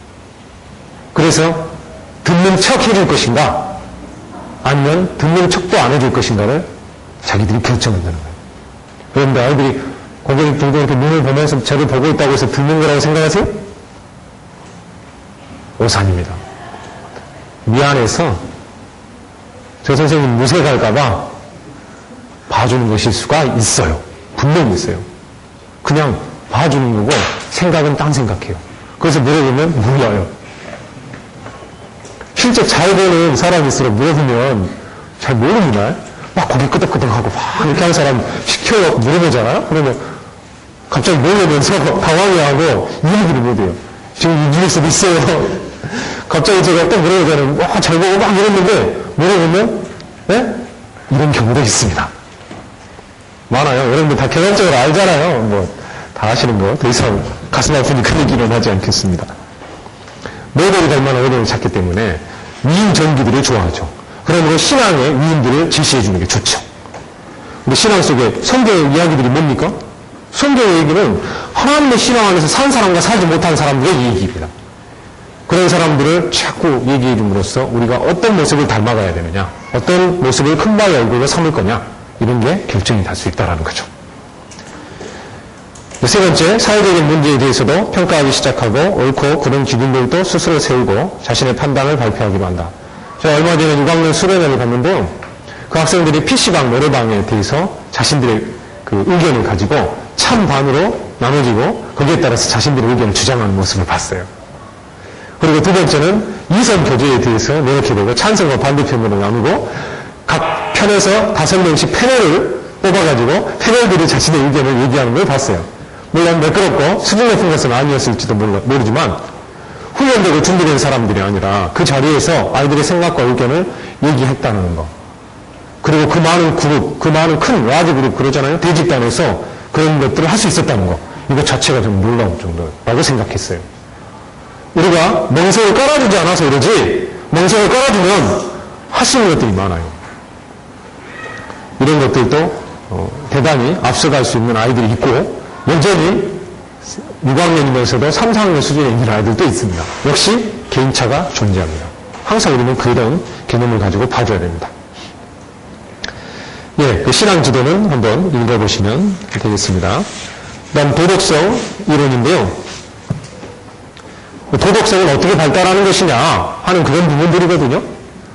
그래서 듣는 척 해줄 것인가, 아니면 듣는 척도 안 해줄 것인가를 자기들이 결정한다는 거예요. 그런데 아이들이 고개를 들고 이렇게 눈을 보면서 저를 보고 있다고 해서 듣는 거라고 생각하세요? 오산입니다. 미안해서 저 선생님 무색할까봐 봐주는 것일 수가 있어요. 분명히 있어요. 그냥 봐주는 거고 생각은 딴 생각해요. 그래서 물어보면 몰라요. 실제 잘 보는 사람일수록 물어보면 잘 모릅니다. 막 고개 끄덕끄덕하고 막 이렇게 하는 사람 시켜서 물어보잖아요. 그러면 갑자기 놀라면서 당황해하고 이해를 못해요. 지금 이 중에서도 있어요. 갑자기 제가 또 물어보잖아요. 와, 잘 보고 막 이랬는데 물어보면 네? 이런 경우도 있습니다. 많아요. 여러분들 다 경험적으로 알잖아요. 뭐 다 아시는 거. 더 이상 가슴 아프니 그 얘기는 하지 않겠습니다. 모델이 될 만한 어른을 찾기 때문에 위인 전기들을 좋아하죠. 그러므로 신앙의 위인들을 제시해 주는 게 좋죠. 우리 신앙 속에 성경의 이야기들이 뭡니까? 성경의 얘기는 하나님의 신앙 안에서 산 사람과 살지 못한 사람들의 얘기입니다. 그런 사람들을 자꾸 얘기해 줌으로써 우리가 어떤 모습을 닮아가야 되느냐, 어떤 모습을 큰바의 얼굴로 삼을 거냐, 이런 게 결정이 될 수 있다는 거죠. 세 번째, 사회적인 문제에 대해서도 평가하기 시작하고 옳고 그른 기준들도 스스로 세우고 자신의 판단을 발표하기로 한다. 제가 얼마 전에 육 학년 수련회를 갔는데요. 그 학생들이 피시방, 노래방에 대해서 자신들의 그 의견을 가지고 찬반으로 나눠지고 거기에 따라서 자신들의 의견을 주장하는 모습을 봤어요. 그리고 두 번째는 이선 교제에 대해서 노력해 보고 찬성과 반대편으로 나누고 각 편에서 다섯 명씩 패널을 뽑아가지고 패널들이 자신의 의견을 얘기하는 걸 봤어요. 물론 매끄럽고 수준 높은 것은 아니었을지도 모르지만 훈련되고 준비된 사람들이 아니라 그 자리에서 아이들의 생각과 의견을 얘기했다는 거. 그리고 그 많은 그룹, 그 많은 큰 라지 그룹 그러잖아요. 대집단에서 그런 것들을 할 수 있었다는 거. 이거 자체가 좀 놀라울 정도라고 생각했어요. 우리가 멍석을 깔아주지 않아서 그러지 멍석을 깔아주면 할 수 있는 것들이 많아요. 이런 것들도 어, 대단히 앞서갈 수 있는 아이들이 있고 여전히 육 학년이면서도 삼, 사 학년 수준에 있는 아이들도 있습니다. 역시 개인차가 존재합니다. 항상 우리는 그런 개념을 가지고 봐줘야 됩니다. 예, 그 신앙 지도는 한번 읽어보시면 되겠습니다. 다음 도덕성 이론인데요. 도덕성은 어떻게 발달하는 것이냐 하는 그런 부분들이거든요.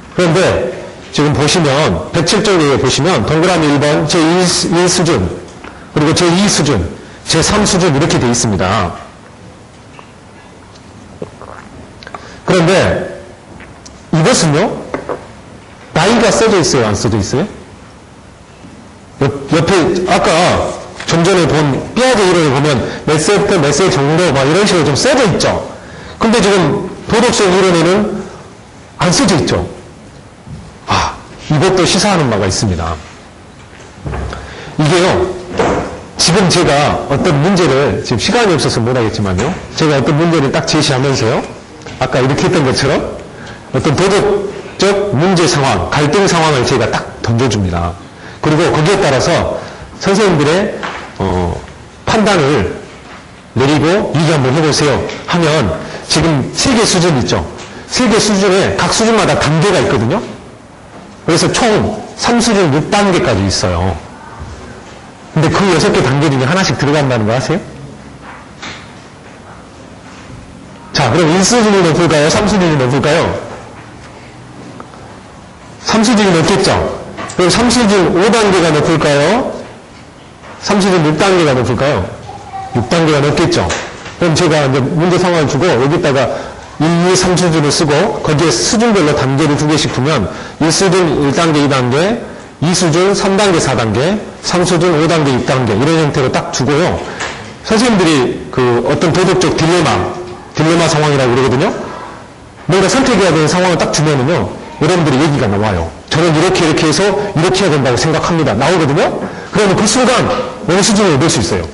그런데 지금 보시면 백칠 쪽에 보시면 동그라미 일 번 제일 수준 그리고 제이 수준, 제삼 수준 이렇게 되어 있습니다. 그런데 이것은요, 나이가 써져 있어요? 안 써져 있어요? 옆, 옆에 아까 좀 전에 본 삐아제 이론을 보면 몇 세부터 몇 세 정도 막 이런 식으로 좀 써져 있죠. 근데 지금 도덕성 이론에는 안 써져 있죠. 아, 이것도 시사하는 바가 있습니다. 이게요, 지금 제가 어떤 문제를, 지금 시간이 없어서 못하겠지만요, 제가 어떤 문제를 딱 제시하면서요, 아까 이렇게 했던 것처럼 어떤 도덕적 문제 상황, 갈등 상황을 제가 딱 던져줍니다. 그리고 거기에 따라서 선생님들의 어, 판단을 내리고 이게 한번 해보세요 하면, 지금 세 개 수준 있죠. 세 개 수준에 각 수준마다 단계가 있거든요. 그래서 총 삼 수준 육 단계까지 있어요. 근데 그 여섯 개 단계 중에 하나씩 들어간다는 거 아세요? 자, 그럼 일 수준이 높을까요? 삼 수준이 높을까요? 삼 수준이 높겠죠? 그럼 삼 수준 오 단계가 높을까요? 삼 수준 육 단계가 높을까요? 육 단계가 높겠죠? 그럼 제가 이제 문제 상황을 주고 여기다가 일, 이, 삼 수준을 쓰고 거기에 수준별로 단계를 두 개씩 두면 일 수준 일 단계, 이 단계, 이 수준 삼 단계, 사 단계, 삼 수준 오 단계, 육 단계 이런 형태로 딱 주고요. 선생님들이 그 어떤 도덕적 딜레마, 딜레마 상황이라고 그러거든요. 뭔가 선택해야 되는 상황을 딱 주면은요, 여러분들이 얘기가 나와요. 저는 이렇게 이렇게 해서 이렇게 해야 된다고 생각합니다. 나오거든요. 그러면 그 순간 어느 수준을 넣을 수 있어요.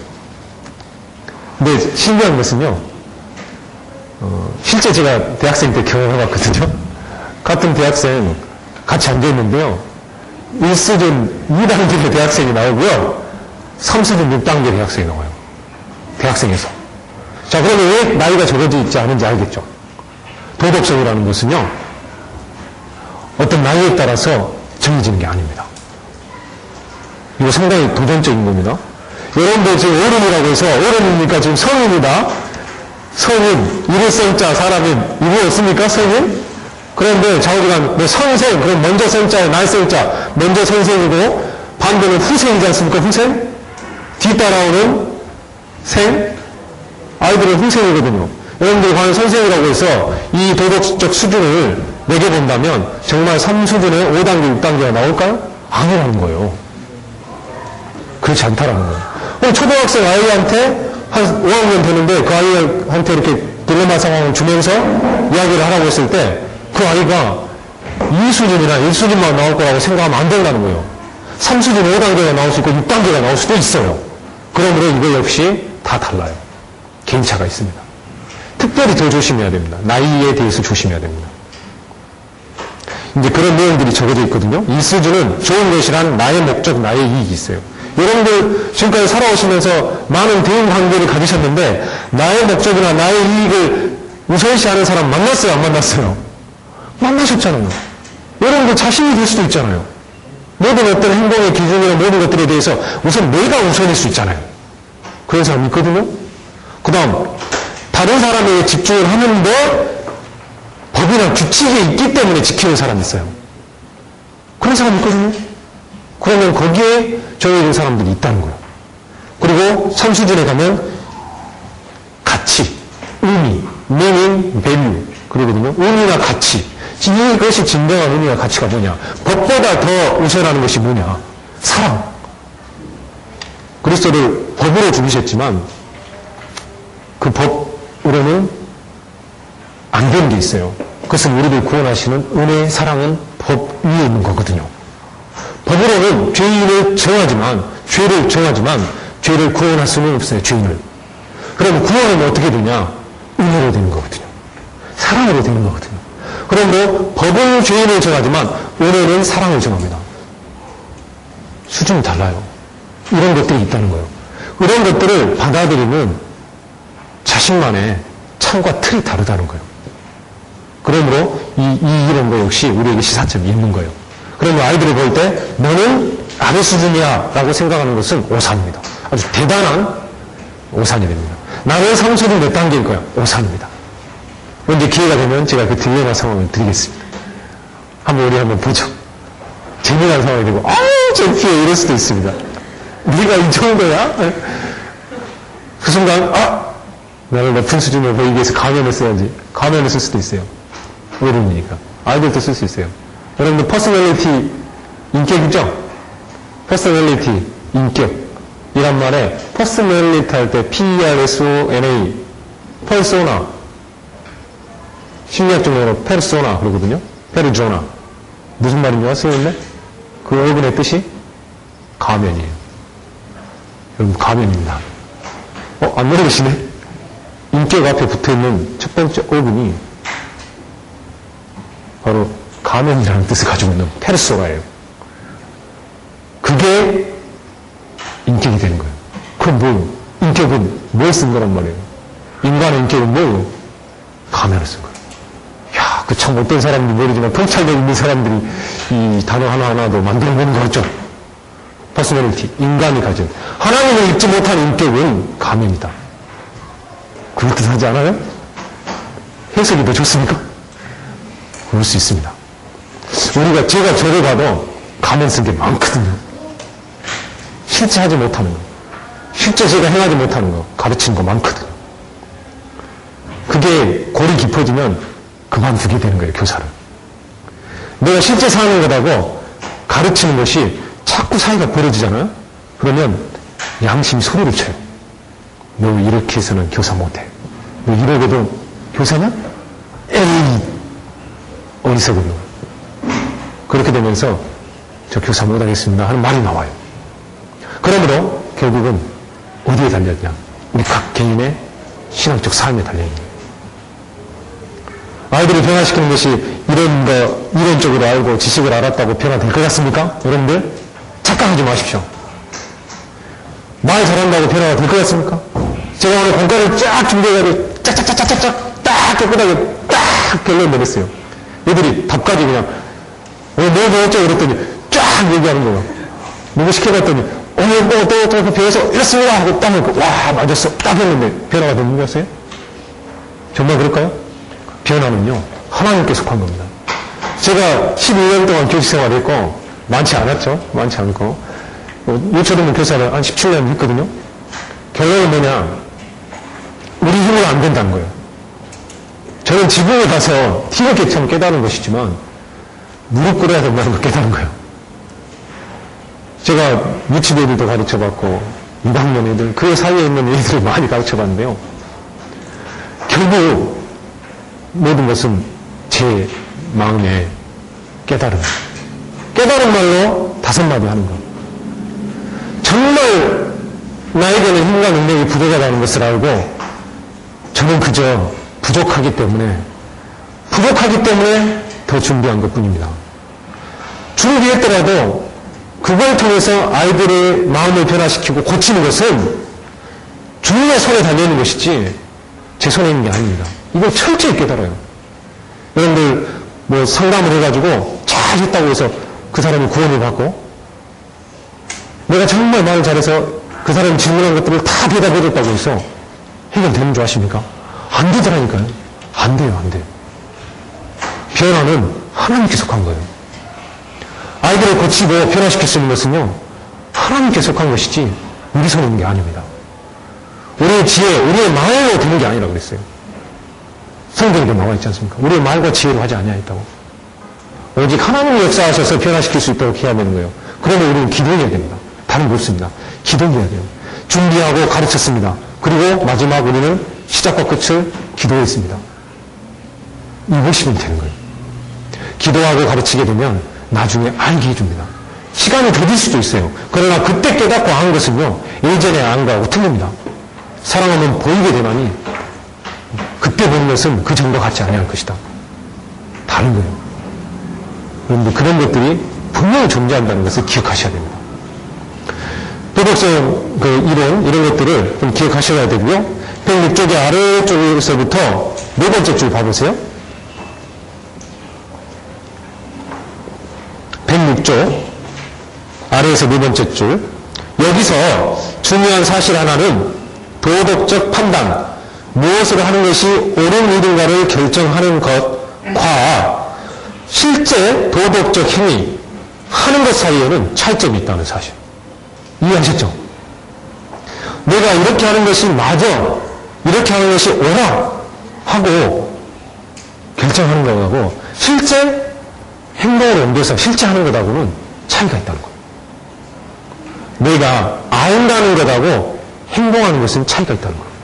근데 신기한 것은요, 어, 실제 제가 대학생 때 경험해봤거든요. 같은 대학생 같이 앉아있는데요, 일 수준 이 단계의 대학생이 나오고요, 삼 수준 육 단계 대학생이 나와요. 대학생에서. 자, 그러면 왜 나이가 적어져 있지 않은지 알겠죠? 도덕성이라는 것은요, 어떤 나이에 따라서 정해지는 게 아닙니다. 이거 상당히 도전적인 겁니다. 여러분들 지금 어른이라고 해서, 어른이니까 지금 성인이다. 성인, 일일성자 사람이 이거였습니까? 성인? 그런데 좌우지간 뭐 선생, 그럼 먼저 성자에 날성자, 먼저 선생이고, 반대는 후생이지 않습니까? 후생? 뒤따라오는 생? 아이들은 후생이거든요. 여러분들이 과연 선생이라고 해서 이 도덕적 수준을 매겨본다면 정말 삼 수준에 오 단계, 육 단계가 나올까요? 아니라는 거예요. 그렇지 않다라는 거예요. 그럼 초등학생 아이한테 한 오 학년 되는데 그 아이한테 이렇게 딜레마 상황을 주면서 이야기를 하라고 했을 때 그 아이가 이 수준이나 일 수준만 나올 거라고 생각하면 안 된다는 거예요. 삼 수준 오 단계가 나올 수 있고 육 단계가 나올 수도 있어요. 그러므로 이거 역시 다 달라요. 개인차가 있습니다. 특별히 더 조심해야 됩니다. 나이에 대해서 조심해야 됩니다. 이제 그런 내용들이 적어져 있거든요. 이 수준은 좋은 것이란 나의 목적, 나의 이익이 있어요. 여러분들 지금까지 살아오시면서 많은 대인 관계를 가지셨는데 나의 목적이나 나의 이익을 우선시하는 사람 만났어요? 안 만났어요? 만나셨잖아요. 여러분들 자신이 될 수도 있잖아요. 모든 어떤 행동의 기준이나 모든 것들에 대해서 우선 내가 우선일 수 있잖아요. 그런 사람 있거든요. 그 다음 다른 사람에게 집중을 하는데 법이나 규칙이 있기 때문에 지키는 사람이 있어요. 그런 사람이 있거든요. 그러면 거기에 정해진 사람들이 있다는 거예요. 그리고 삼 수준에 가면 가치, 의미, meaning, value 그러거든요. 의미나 가치. 이것이 진정한 의미와 가치가 뭐냐. 법보다 더 우선하는 것이 뭐냐. 사랑. 그리스도를 법으로 죽이셨지만 그 법으로는 안 되는 게 있어요. 그것은 우리를 구원하시는 은혜의 사랑은 법 위에 있는 거거든요. 법으로는 죄인을 정하지만, 죄를 정하지만, 죄를 구원할 수는 없어요, 죄인을. 그러면 구원은 어떻게 되냐? 은혜로 되는 거거든요. 사랑으로 되는 거거든요. 그러므로 법은 죄인을 정하지만, 은혜는 사랑을 정합니다. 수준이 달라요. 이런 것들이 있다는 거예요. 이런 것들을 받아들이는 자신만의 창과 틀이 다르다는 거예요. 그러므로 이, 이 이런 거 역시 우리에게 시사점이 있는 거예요. 그러면 아이들을 볼 때 너는 아래 수준이야 라고 생각하는 것은 오산입니다. 아주 대단한 오산이 됩니다. 나는 삼 수준 몇 단계일 거야? 오산입니다. 이제 기회가 되면 제가 그 딜레마 상황을 드리겠습니다. 한번 우리 한번 보죠. 재미난 상황이 되고 아우 창피해 이럴 수도 있습니다. 네가 이 정도야? 그 순간, 아! 나를 높은 수준으로 보이기 위해서 가면을 써야지. 가면을 쓸 수도 있어요. 어른이니까. 아이들도 쓸 수 있어요. 여러분들 퍼스널리티 인격이죠? 퍼스널리티 인격 이란 말에 퍼스널리티 할 때 P-E-R-S-O-N-A 퍼소나 심리학적 용어로 페르소나 그러거든요. 페르조나 무슨 말인지 아세요? 그 어근의 뜻이 가면이에요. 여러분 가면입니다. 어? 안 모르시네? 인격 앞에 붙어있는 첫 번째 어근이 바로 가면이라는 뜻을 가지고 있는 페르소나예요. 그게 인격이 되는 거예요. 그럼 뭐예요? 인격은 뭘 쓴 거란 말이에요? 인간의 인격은 뭐예요? 가면을 쓴 거예요. 야, 그 참 어떤 사람인지 모르지만 통찰력 있는 사람들이 이 단어 하나하나도 만들어보는 거 같죠? 퍼스널리티, 인간이 가진 하나님을 잊지 못한 인격은 가면이다. 그럴듯하지 않아요? 해석이 더 좋습니까? 그럴 수 있습니다. 우리가 제가 저를 봐도 가면 쓴 게 많거든요. 실제 하지 못하는 거, 실제 제가 행하지 못하는 거 가르치는 거 많거든요. 그게 골이 깊어지면 그만두게 되는 거예요, 교사를. 내가 실제 사는 거라고 가르치는 것이 자꾸 사이가 벌어지잖아요. 그러면 양심이 소리를 쳐요. 너 이렇게 해서는 교사 못해. 너 이러고도 교사냐? 에이, 어리석은 놈. 그렇게 되면서 저 교사 못하겠습니다 하는 말이 나와요. 그러므로 결국은 어디에 달렸냐? 우리 각 개인의 신앙적 삶에 달려있는 거예요. 아이들을 변화시키는 것이 이런 거, 이론적으로 알고 지식을 알았다고 변화될 것 같습니까? 여러분들 착각하지 마십시오. 말 잘한다고 변화가 될 것 같습니까? 제가 오늘 공과를 쫙 준비해가지고 짝짝짝짝짝짝 딱 깨끗하게 딱 결론 내렸어요. 애들이 답까지 그냥 오늘 뭐 배웠죠? 그랬더니 쫙 얘기하는 거예요. 누구 시켜봤더니 오늘 뭐 또 또 배워서 이렇습니다 하고 딱 놓고 와 맞았어 딱 했는데 변화가 된 거였어요? 정말 그럴까요? 변화는요 하나님께 속한 겁니다. 제가 십이 년 동안 교직 생활했고 많지 않았죠. 많지 않고 요처럼 교사를 한 십칠 년 했거든요. 결론은 뭐냐, 우리 힘으로 안 된다는 거예요. 저는 지붕에 가서 티격개처럼 깨달은 것이지만 무릎 꿇어야 된다는 걸 깨달은 거예요. 제가 유치부 애들도 가르쳐봤고 이 학년 애들 그 사이에 있는 애들을 많이 가르쳐봤는데요. 결국 모든 것은 제 마음의 깨달음. 깨달은 말로 다섯 마디 하는 것. 정말 나에게는 힘과 능력이 부족하다는 것을 알고 저는 그저 부족하기 때문에 부족하기 때문에 더 준비한 것뿐입니다. 준비했더라도 그걸 통해서 아이들의 마음을 변화시키고 고치는 것은 주님의 손에 달려있는 것이지 제 손에 있는 게 아닙니다. 이걸 철저히 깨달아요. 여러분들 뭐 상담을 해가지고 잘 했다고 해서 그 사람이 구원을 받고 내가 정말 말을 잘해서 그 사람이 질문한 것들을 다 대답해줬다고 해서 해결되는 줄 아십니까? 안 되더라니까요. 안 돼요, 안 돼요. 변화는 하나님께 속한 거예요. 아이들을 고치고 변화시킬 수 있는 것은요, 하나님께 속한 것이지 우리 손에 있는 게 아닙니다. 우리의 지혜, 우리의 말로 되는 게 아니라 그랬어요. 성경에도 나와 있지 않습니까? 우리의 말과 지혜로 하지 아니하였다고. 오직 하나님이 역사하셔서 변화시킬 수 있도록 해야 되는 거예요. 그러면 우리는 기도해야 됩니다. 다른 거 없습니다. 기도해야 돼요. 준비하고 가르쳤습니다. 그리고 마지막 우리는 시작과 끝을 기도했습니다. 이것이면 되는 거예요. 기도하고 가르치게 되면 나중에 알게 해줍니다. 시간이 더딜 수도 있어요. 그러나 그때 깨닫고 한 것은요, 예전에 안 거하고 틀립니다. 사랑하면 보이게 되나니 그때 보는 것은 그 전과 같지 아니할 것이다. 다른 거예요. 그런데 그런 것들이 분명히 존재한다는 것을 기억하셔야 됩니다. 도덕성 그 이론, 이런 것들을 좀 기억하셔야 되고요. 백육 쪽의 아래쪽에서부터 네 번째 줄 봐보세요. 백육 쪽 아래에서 네 번째 줄. 여기서 중요한 사실 하나는 도덕적 판단, 무엇을 하는 것이 옳은 일인가를 결정하는 것과 실제 도덕적 행위, 하는 것 사이에는 차이점이 있다는 사실. 이해하셨죠? 내가 이렇게 하는 것이 맞아, 이렇게 하는 것이 옳아 하고 결정하는 거하고 실제 행동을 옮겨서 실제 하는 것하고는 차이가 있다는 거예요. 내가 안다는 것하고 행동하는 것은 차이가 있다는 거예요.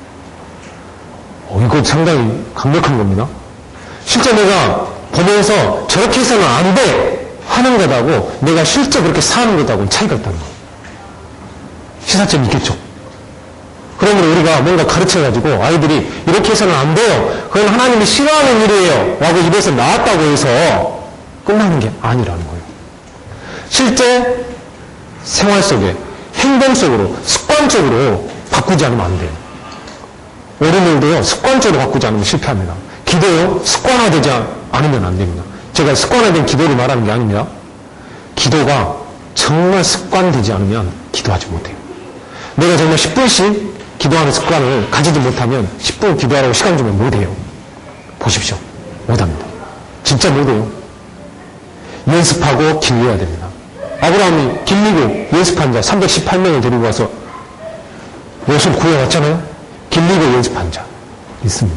어, 이거 상당히 강력한 겁니다. 실제 내가 보면서 저렇게 해서는 안 돼 하는 것하고 내가 실제 그렇게 사는 것하고는 차이가 있다는 거예요. 시사점이 있겠죠. 그러므로 우리가 뭔가 가르쳐가지고 아이들이 이렇게 해서는 안 돼요, 그건 하나님이 싫어하는 일이에요 라고 입에서 나왔다고 해서 끝나는 게 아니라는 거예요. 실제 생활 속에 행동 속으로 습관적으로 바꾸지 않으면 안 돼요. 어른들도요 습관적으로 바꾸지 않으면 실패합니다. 기도요 습관화되지 않으면 안 됩니다. 제가 습관화된 기도를 말하는 게 아닙니다. 기도가 정말 습관되지 않으면 기도하지 못해요. 내가 정말 십 분씩 기도하는 습관을 가지지 못하면 십 분 기도하라고 시간 주면 못해요. 보십시오. 못합니다. 진짜 못해요. 연습하고 길러야 됩니다. 아브라함이 길리고 연습한 자 삼백십팔 명을 데리고 와서 요셉 구해왔잖아요. 길리고 연습한 자 있습니다.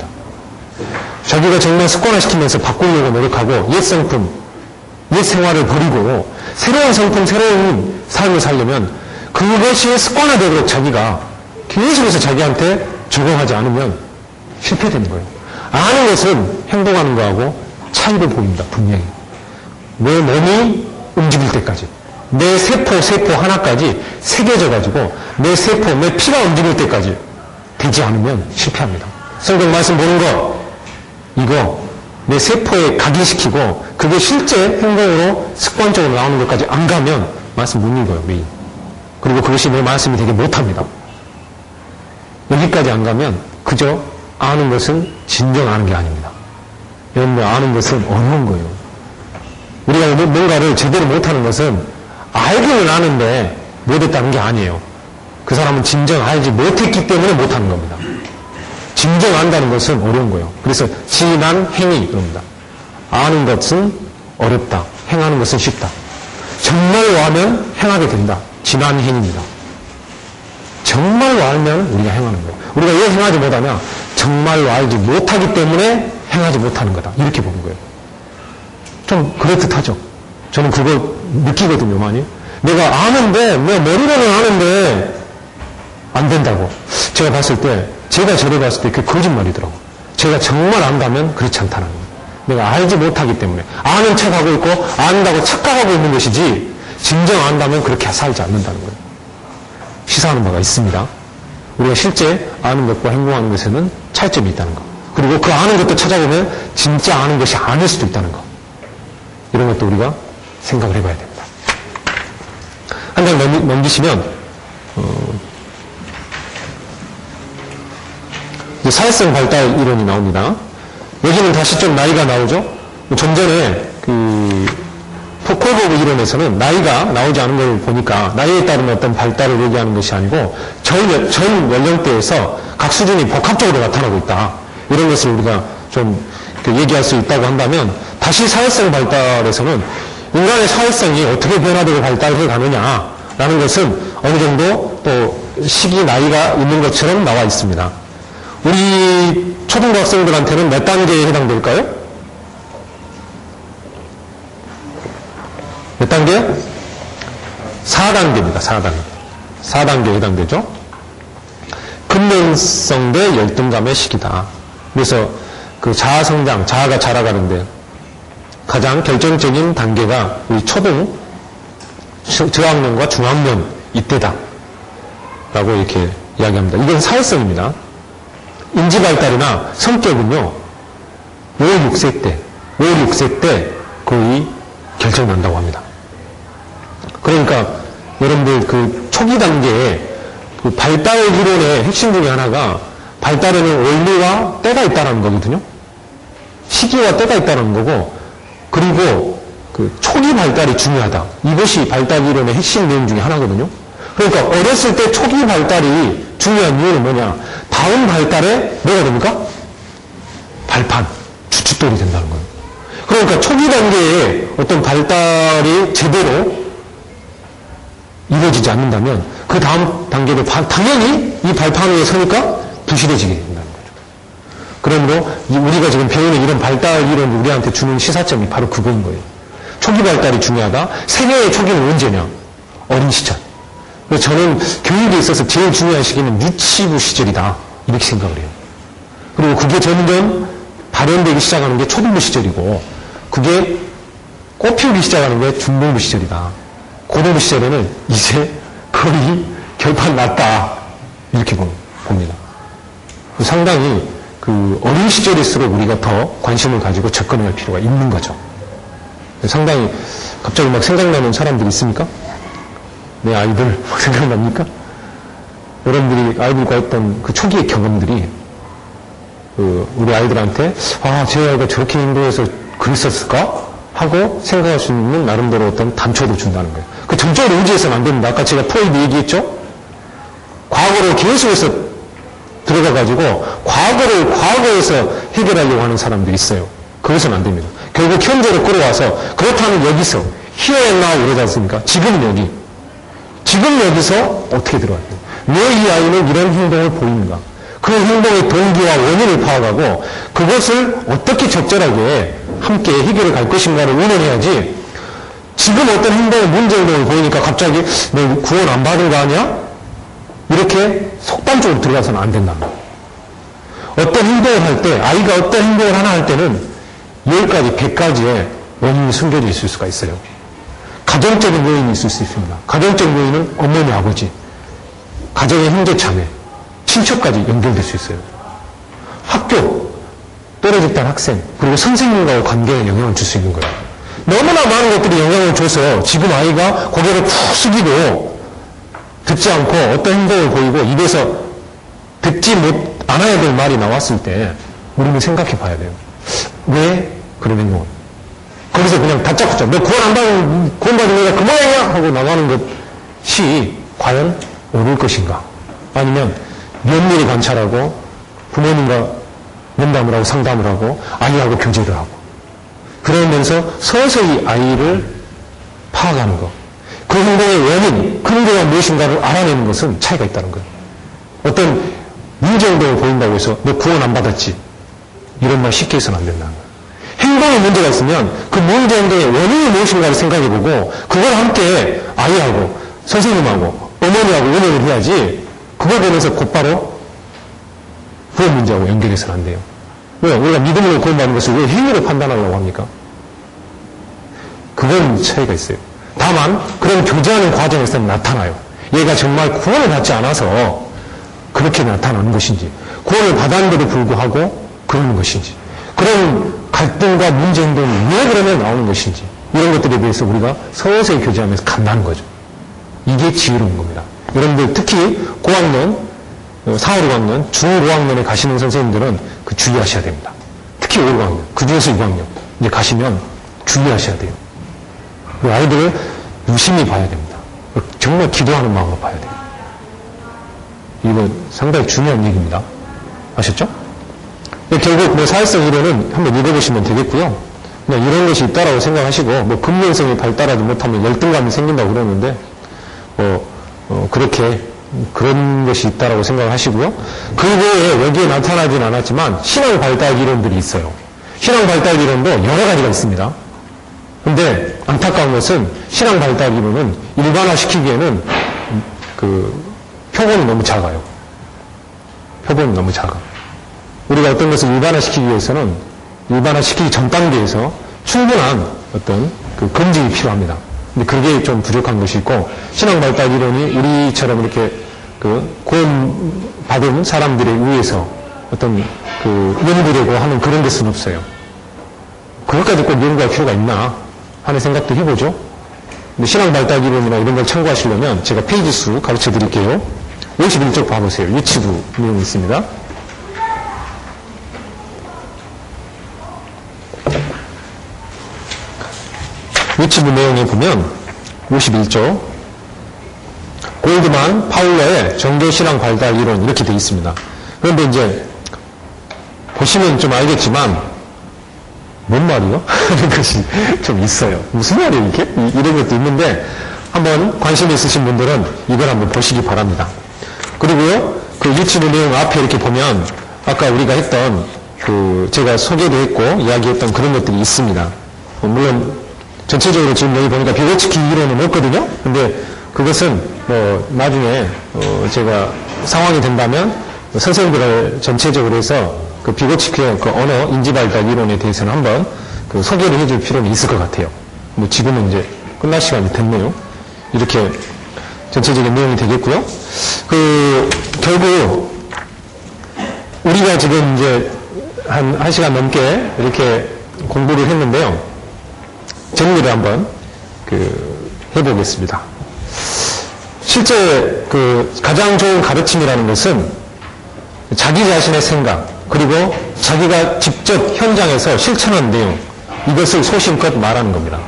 자기가 정말 습관화시키면서 바꾸려고 노력하고 옛 성품, 옛 생활을 버리고 새로운 성품, 새로운 삶을 살려면 그것이 습관화되도록 자기가 계속해서 자기한테 적용하지 않으면 실패되는 거예요. 아는 것은 행동하는 거하고 차이를 보입니다. 분명히. 내 몸이 움직일 때까지, 내 세포, 세포 하나까지 새겨져가지고 내 세포, 내 피가 움직일 때까지 되지 않으면 실패합니다. 성경 말씀 보는 거, 이거 내 세포에 각인시키고 그게 실제 행동으로 습관적으로 나오는 것까지 안 가면 말씀 못 읽어요, 매일. 그리고 그것이 내 말씀이 되게 못합니다. 여기까지 안 가면 그저 아는 것은 진정 아는 게 아닙니다. 여러분, 아는 것은 어려운 거예요. 우리가 뭔가를 제대로 못하는 것은 알기는 아는데 못했다는 게 아니에요. 그 사람은 진정 알지 못했기 때문에 못하는 겁니다. 진정 안다는 것은 어려운 거예요. 그래서 진한 행위 그럽니다. 아는 것은 어렵다. 행하는 것은 쉽다. 정말로 하면 행하게 된다. 진한 행위입니다. 정말로 알면 우리가 행하는 거예요. 우리가 왜 행하지 못하냐? 정말로 알지 못하기 때문에 행하지 못하는 거다. 이렇게 보는 거예요. 좀 그럴듯하죠. 저는 그걸 느끼거든요, 많이. 내가 아는데, 내가 머리로는 아는데 안 된다고. 제가 봤을 때, 제가 저를 봤을 때 그게 거짓말이더라고. 제가 정말 안다면 그렇지 않다는 거예요. 내가 알지 못하기 때문에 아는 척하고 있고 안다고 착각하고 있는 것이지 진정 안다면 그렇게 살지 않는다는 거예요. 시사하는 바가 있습니다. 우리가 실제 아는 것과 행동하는 것에는 차이점이 있다는 거. 그리고 그 아는 것도 찾아보면 진짜 아는 것이 아닐 수도 있다는 거. 이런 것도 우리가 생각을 해봐야 됩니다. 한 장 넘기시면 어, 이제 사회성 발달 이론이 나옵니다. 여기는 다시 좀 나이가 나오죠. 좀 전에 그 포코보그 이론에서는 나이가 나오지 않은 걸 보니까 나이에 따른 어떤 발달을 얘기하는 것이 아니고 전, 전 연령대에서 각 수준이 복합적으로 나타나고 있다. 이런 것을 우리가 좀 얘기할 수 있다고 한다면 다시 사회성 발달에서는 인간의 사회성이 어떻게 변화되고 발달해 가느냐라는 것은 어느 정도 또 시기 나이가 있는 것처럼 나와 있습니다. 우리 초등학생들한테는 몇 단계에 해당될까요? 몇 단계? 사 단계입니다. 사 단계. 사 단계에 해당되죠. 근면성 대 열등감의 시기다. 그래서 그 자아 성장, 자아가 자라가는데 가장 결정적인 단계가 우리 초등, 저학년과 중학년 이때다. 라고 이렇게 이야기합니다. 이건 사회성입니다. 인지 발달이나 성격은요, 오, 육 세 때, 오, 육 세 때 거의 결정난다고 합니다. 그러니까 여러분들 그 초기 단계에 그 발달 이론의 핵심 중에 하나가 발달에는 원리와 때가 있다는 거거든요. 시기와 때가 있다는 거고, 그리고 그 초기 발달이 중요하다. 이것이 발달 이론의 핵심 내용 중에 하나거든요. 그러니까 어렸을 때 초기 발달이 중요한 이유는 뭐냐? 다음 발달에 뭐가 됩니까? 발판, 주춧돌이 된다는 거예요. 그러니까 초기 단계에 어떤 발달이 제대로 이루어지지 않는다면 그 다음 단계도 바, 당연히 이 발판 위에 서니까 부실해지게 된다는 거죠. 그러므로 우리가 지금 배우는 이런 발달 이론 우리한테 주는 시사점이 바로 그거인 거예요. 초기 발달이 중요하다. 세계의 초기는 언제냐? 어린 시절. 그래서 저는 교육에 있어서 제일 중요한 시기는 유치부 시절이다. 이렇게 생각을 해요. 그리고 그게 점점 발현되기 시작하는 게 초등부 시절이고 그게 꽃피우기 시작하는 게 중등부 시절이다. 고등부 시절에는 이제 거의 결판 났다. 이렇게 봅니다. 상당히 그 어린 시절일수록 우리가 더 관심을 가지고 접근할 필요가 있는 거죠. 상당히 갑자기 막 생각나는 사람들이 있습니까? 내 아이들 막 생각납니까? 여러분들이 아이들과 했던 그 초기의 경험들이 그 우리 아이들한테 아, 제 아이가 저렇게 행동해서 그랬었을까? 하고 생각할 수 있는 나름대로 어떤 단초도 준다는 거예요. 그 전적으로 의지해서는 안 됩니다. 아까 제가 프로이드 얘기했죠? 과거로 계속해서 들어가가지고 과거를 과거에서 해결하려고 하는 사람들이 있어요. 그것은 안 됩니다. 결국 현재로 끌어와서 그렇다면 여기서 here and now 이러지 않습니까? 지금 여기. 지금 여기서 어떻게 들어가야 돼요? 왜 이 아이는 이런 행동을 보이는가? 그 행동의 동기와 원인을 파악하고 그것을 어떻게 적절하게 함께 해결해 갈 것인가를 의논해야지 지금 어떤 행동의 문제 행동을 보이니까 갑자기 너 구원 안 받은 거 아니야? 이렇게 속단적으로 들어가서는 안 된다. 어떤 행동을 할 때 아이가 어떤 행동을 하나 할 때는 열 가지, 백 가지의 원인이 숨겨져 있을 수가 있어요. 가정적인 요인이 있을 수 있습니다. 가정적인 요인은 어머니, 아버지, 가정의 형제, 자매, 친척까지 연결될 수 있어요. 학교, 떨어졌다는 학생, 그리고 선생님과의 관계에 영향을 줄 수 있는 거예요. 너무나 많은 것들이 영향을 줘서 지금 아이가 고개를 푹 숙이고 듣지 않고 어떤 행동을 보이고 입에서 듣지 못, 않아야 될 말이 나왔을 때 우리는 생각해 봐야 돼요. 왜 그런 행동을? 거기서 그냥 다짜고짜 너 구원 안 받은, 구원 받은 내가 그 모양이야! 하고 나가는 것이 과연 옳을 것인가? 아니면 면밀히 관찰하고 부모님과 면담을 하고 상담을 하고 아이하고 교제를 하고 그러면서 서서히 아이를 파악하는 것. 그 행동의 원인, 그 행동이 무엇인가를 알아내는 것은 차이가 있다는 거예요. 어떤 문제 행동을 보인다고 해서 너 구원 안 받았지? 이런 말 쉽게 해서는 안 된다는 거예요. 행동에 문제가 있으면 그 문제 행동의 원인이 무엇인가를 생각해보고 그걸 함께 아이하고 선생님하고 어머니하고 의논을 해야지 그걸 보면서 곧바로 그 문제하고 연결해서는 안 돼요. 왜? 우리가 믿음으로 구원받는 것을 왜 행위로 판단하려고 합니까? 그건 차이가 있어요. 다만 그런 교제하는 과정에서는 나타나요. 얘가 정말 구원을 받지 않아서 그렇게 나타나는 것인지 구원을 받았는데도 불구하고 그러는 것인지 그런 갈등과 문제 행동이 왜 그러면 나오는 것인지 이런 것들에 대해서 우리가 서서히 교제하면서 간다는 거죠. 이게 지혜로운 겁니다. 여러분들 특히 고학년, 사, 오 학년, 중, 오 학년에 가시는 선생님들은 그 주의하셔야 됩니다. 특히 오 학년, 그 중에서 육 학년 이제 가시면 주의하셔야 돼요. 그 아이들을 유심히 봐야 됩니다. 정말 기도하는 마음으로 봐야 돼요. 이거 상당히 중요한 얘기입니다. 아셨죠? 결국 뭐 사회성 이론은 한번 읽어보시면 되겠고요. 그냥 이런 것이 있다라고 생각하시고 뭐 근면성이 발달하지 못하면 열등감이 생긴다고 그러는데 뭐 어, 그렇게 그런 것이 있다라고 생각하시고요. 그 외에 여기에 나타나진 않았지만 신앙 발달 이론들이 있어요. 신앙 발달 이론도 여러 가지가 있습니다. 근데 안타까운 것은 신앙 발달 이론은 일반화시키기에는 그 표본이 너무 작아요. 표본이 너무 작아. 우리가 어떤 것을 일반화시키기 위해서는 일반화시키기 전 단계에서 충분한 어떤 그 검증이 필요합니다. 근데 그게 좀 부족한 것이 있고 신앙 발달 이론이 우리처럼 이렇게 그 구원 받은 사람들에 의해서 어떤 그 연구되고 하는 그런 데서는 없어요. 그것까지 꼭 연구할 필요가 있나 하는 생각도 해보죠. 근데 신앙 발달 이론이나 이런 걸 참고하시려면 제가 페이지 수 가르쳐 드릴게요. 오십일 쪽 봐보세요. 유치부 내용이 있습니다. 유치부 내용에 보면 오십일 쪽 골드만, 파울러의 종교신앙 발달 이론 이렇게 되어 있습니다. 그런데 이제 보시면 좀 알겠지만 뭔 말이요? 하는 것이 좀 있어요. 무슨 말이에요 이게? 이런 것도 있는데 한번 관심 있으신 분들은 이걸 한번 보시기 바랍니다. 그리고요, 그 유치부 내용 앞에 이렇게 보면 아까 우리가 했던 그 제가 소개도 했고 이야기했던 그런 것들이 있습니다. 물론 전체적으로 지금 여기 보니까 비고치키 이론은 없거든요. 근데 그것은 뭐 나중에 어 제가 상황이 된다면 선생님들 전체적으로 해서 그 비고치키의 그 언어 인지발달 이론에 대해서는 한번 그 소개를 해줄 필요는 있을 것 같아요. 뭐 지금은 이제 끝날 시간이 됐네요. 이렇게 전체적인 내용이 되겠고요. 그 결국 우리가 지금 이제 한, 한 시간 넘게 이렇게 공부를 했는데요. 정리를 한번 그 해보겠습니다. 실제 그 가장 좋은 가르침이라는 것은 자기 자신의 생각, 그리고 자기가 직접 현장에서 실천한 내용, 이것을 소신껏 말하는 겁니다.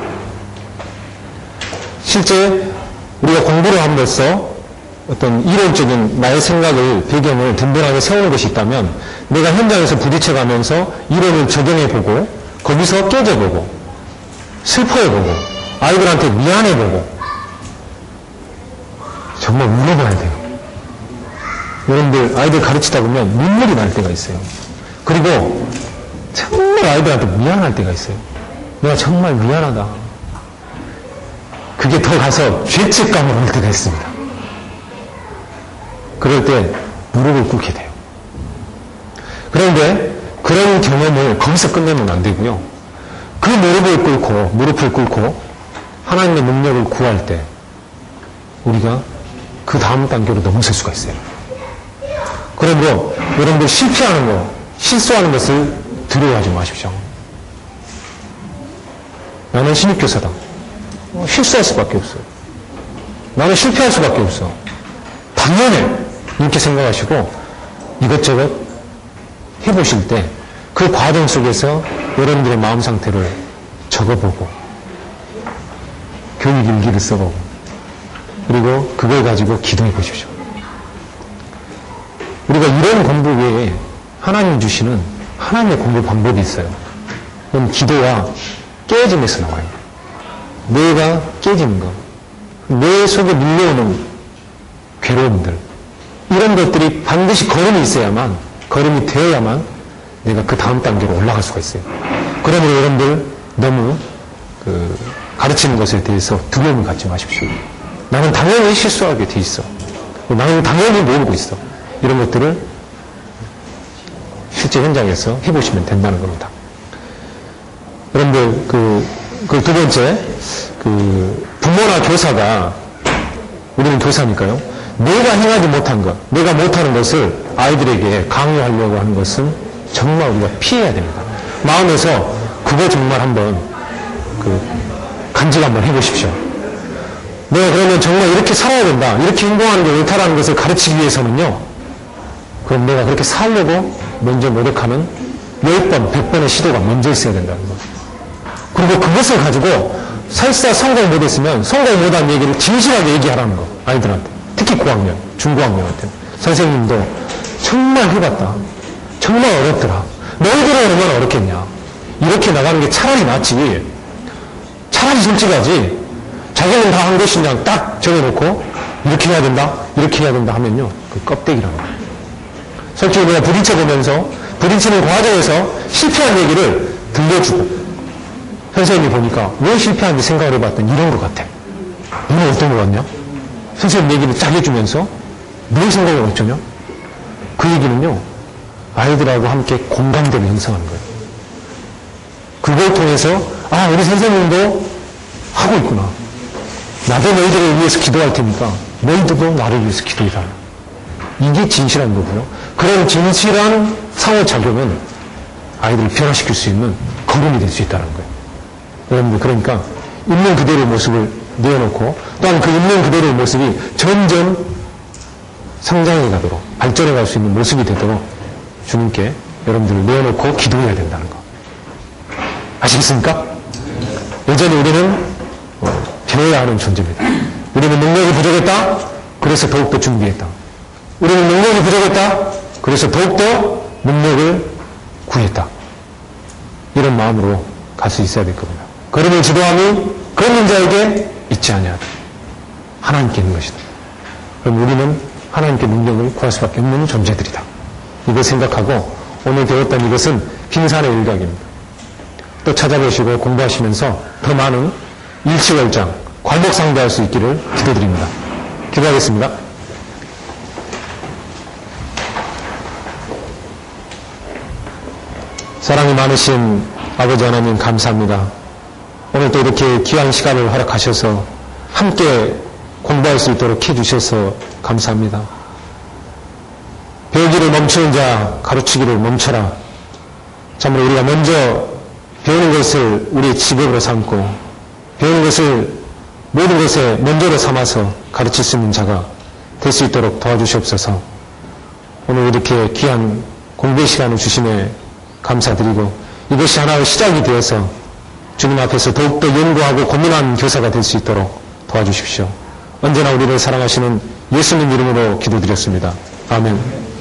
실제 우리가 공부를 함으로써 어떤 이론적인 나의 생각을, 배경을 든든하게 세우는 것이 있다면 내가 현장에서 부딪혀가면서 이론을 적용해보고 거기서 깨져보고 슬퍼해보고 아이들한테 미안해보고 정말 울어봐야 돼요. 여러분들 아이들 가르치다 보면 눈물이 날 때가 있어요. 그리고 정말 아이들한테 미안할 때가 있어요. 내가 정말 미안하다. 그게 더 가서 죄책감을 올 때가 있습니다. 그럴 때 무릎을 꿇게 돼요. 그런데 그런 경험을 거기서 끝내면 안 되고요. 그 무릎을 꿇고 무릎을 꿇고 하나님의 능력을 구할 때 우리가 그 다음 단계로 넘어설 수가 있어요. 그러므로 여러분들 실패하는 거, 실수하는 것을 두려워하지 마십시오. 나는 신입교사다. 어, 실수할 수밖에 없어요. 나는 실패할 수밖에 없어. 당연해. 이렇게 생각하시고 이것저것 해보실 때 그 과정 속에서 여러분들의 마음 상태를 적어보고 교육 일기를 써보고 그리고 그걸 가지고 기도해 보십시오. 우리가 이런 공부 외에 하나님 주시는 하나님의 공부 방법이 있어요. 그건 기도와 깨짐에서 나와요. 뇌가 깨지는 것, 뇌 속에 밀려오는 괴로움들, 이런 것들이 반드시 걸음이 있어야만, 걸음이 되어야만 내가 그 다음 단계로 올라갈 수가 있어요. 그러므로 여러분들 너무 그 가르치는 것에 대해서 두려움을 갖지 마십시오. 나는 당연히 실수하게 돼 있어. 나는 당연히 모르고 있어. 이런 것들을 실제 현장에서 해보시면 된다는 겁니다. 여러분들 그, 그 두 번째, 그 부모나 교사가, 우리는 교사니까요. 내가 행하지 못한 것, 내가 못하는 것을 아이들에게 강요하려고 하는 것은 정말 우리가 피해야 됩니다. 마음에서 그거 정말 한번 그 간직 한번 해보십시오. 내가 그러면 정말 이렇게 살아야 된다, 이렇게 행동하는 게 옳다라는 것을 가르치기 위해서는요, 그럼 내가 그렇게 살려고 먼저 노력하는 열 번, 백 번의 시도가 먼저 있어야 된다는 거예요. 그리고 그것을 가지고 설사 성공 못했으면 성공 못한 얘기를 진실하게 얘기하라는 거, 아이들한테. 특히 고학년, 중고학년한테. 선생님도 정말 해봤다. 정말 어렵더라. 너희들은 얼마나 어렵겠냐. 이렇게 나가는 게 차라리 낫지. 차라리 솔직하지. 자기는 다 한 것이냐 딱 정해놓고 이렇게 해야 된다, 이렇게 해야 된다 하면요, 그 껍데기라는 거예요. 솔직히 우리가 부딪혀보면서 부딪히는 과정에서 실패한 얘기를 들려주고 선생님이 보니까 왜 실패한지 생각을 해봤더니 이런 것 같아. 너는 어떤 것 같냐? 선생님 얘기를 딱 해주면서 뭘 생각을 어쩌냐? 그 얘기는요, 아이들하고 함께 공감대를 형성하는 거예요. 그걸 통해서 아, 우리 선생님도 하고 있구나. 나도 너희들을 위해서 기도할 테니까 너희들도 나를 위해서 기도해달라. 이게 진실한 거고요. 그런 진실한 상호작용은 아이들을 변화시킬 수 있는 걸음이 될 수 있다는 거예요. 여러분들, 그러니까 있는 그대로의 모습을 내어놓고 또한 그 있는 그대로의 모습이 점점 성장해 가도록, 발전해 갈 수 있는 모습이 되도록 주님께 여러분들을 내어놓고 기도해야 된다는 거. 아시겠습니까? 여전히 우리는 어, 배워야 하는 존재입니다. 우리는 능력이 부족했다? 그래서 더욱더 준비했다. 우리는 능력이 부족했다? 그래서 더욱더 능력을 구했다. 이런 마음으로 갈 수 있어야 될 겁니다. 걸음을 지도함이 걷는 자에게 있지 아니하다. 하나님께 있는 것이다. 그럼 우리는 하나님께 능력을 구할 수밖에 없는 존재들이다. 이걸 생각하고 오늘 배웠던 이것은 빙산의 일각입니다. 또 찾아보시고 공부하시면서 더 많은 일치월장, 괄목상대할 수 있기를 기도드립니다. 기도하겠습니다. 사랑이 많으신 아버지 하나님 감사합니다. 오늘 또 이렇게 귀한 시간을 허락하셔서 함께 공부할 수 있도록 해주셔서 감사합니다. 배우기를 멈추는 자 가르치기를 멈춰라. 참으로 우리가 먼저 배우는 것을 우리의 직업으로 삼고 배우는 것을 모든 것에 먼저로 삼아서 가르칠 수 있는 자가 될 수 있도록 도와주시옵소서. 오늘 이렇게 귀한 공부의 시간을 주심에 감사드리고 이것이 하나의 시작이 되어서 주님 앞에서 더욱더 연구하고 고민한 교사가 될 수 있도록 도와주십시오. 언제나 우리를 사랑하시는 예수님 이름으로 기도드렸습니다. 아멘.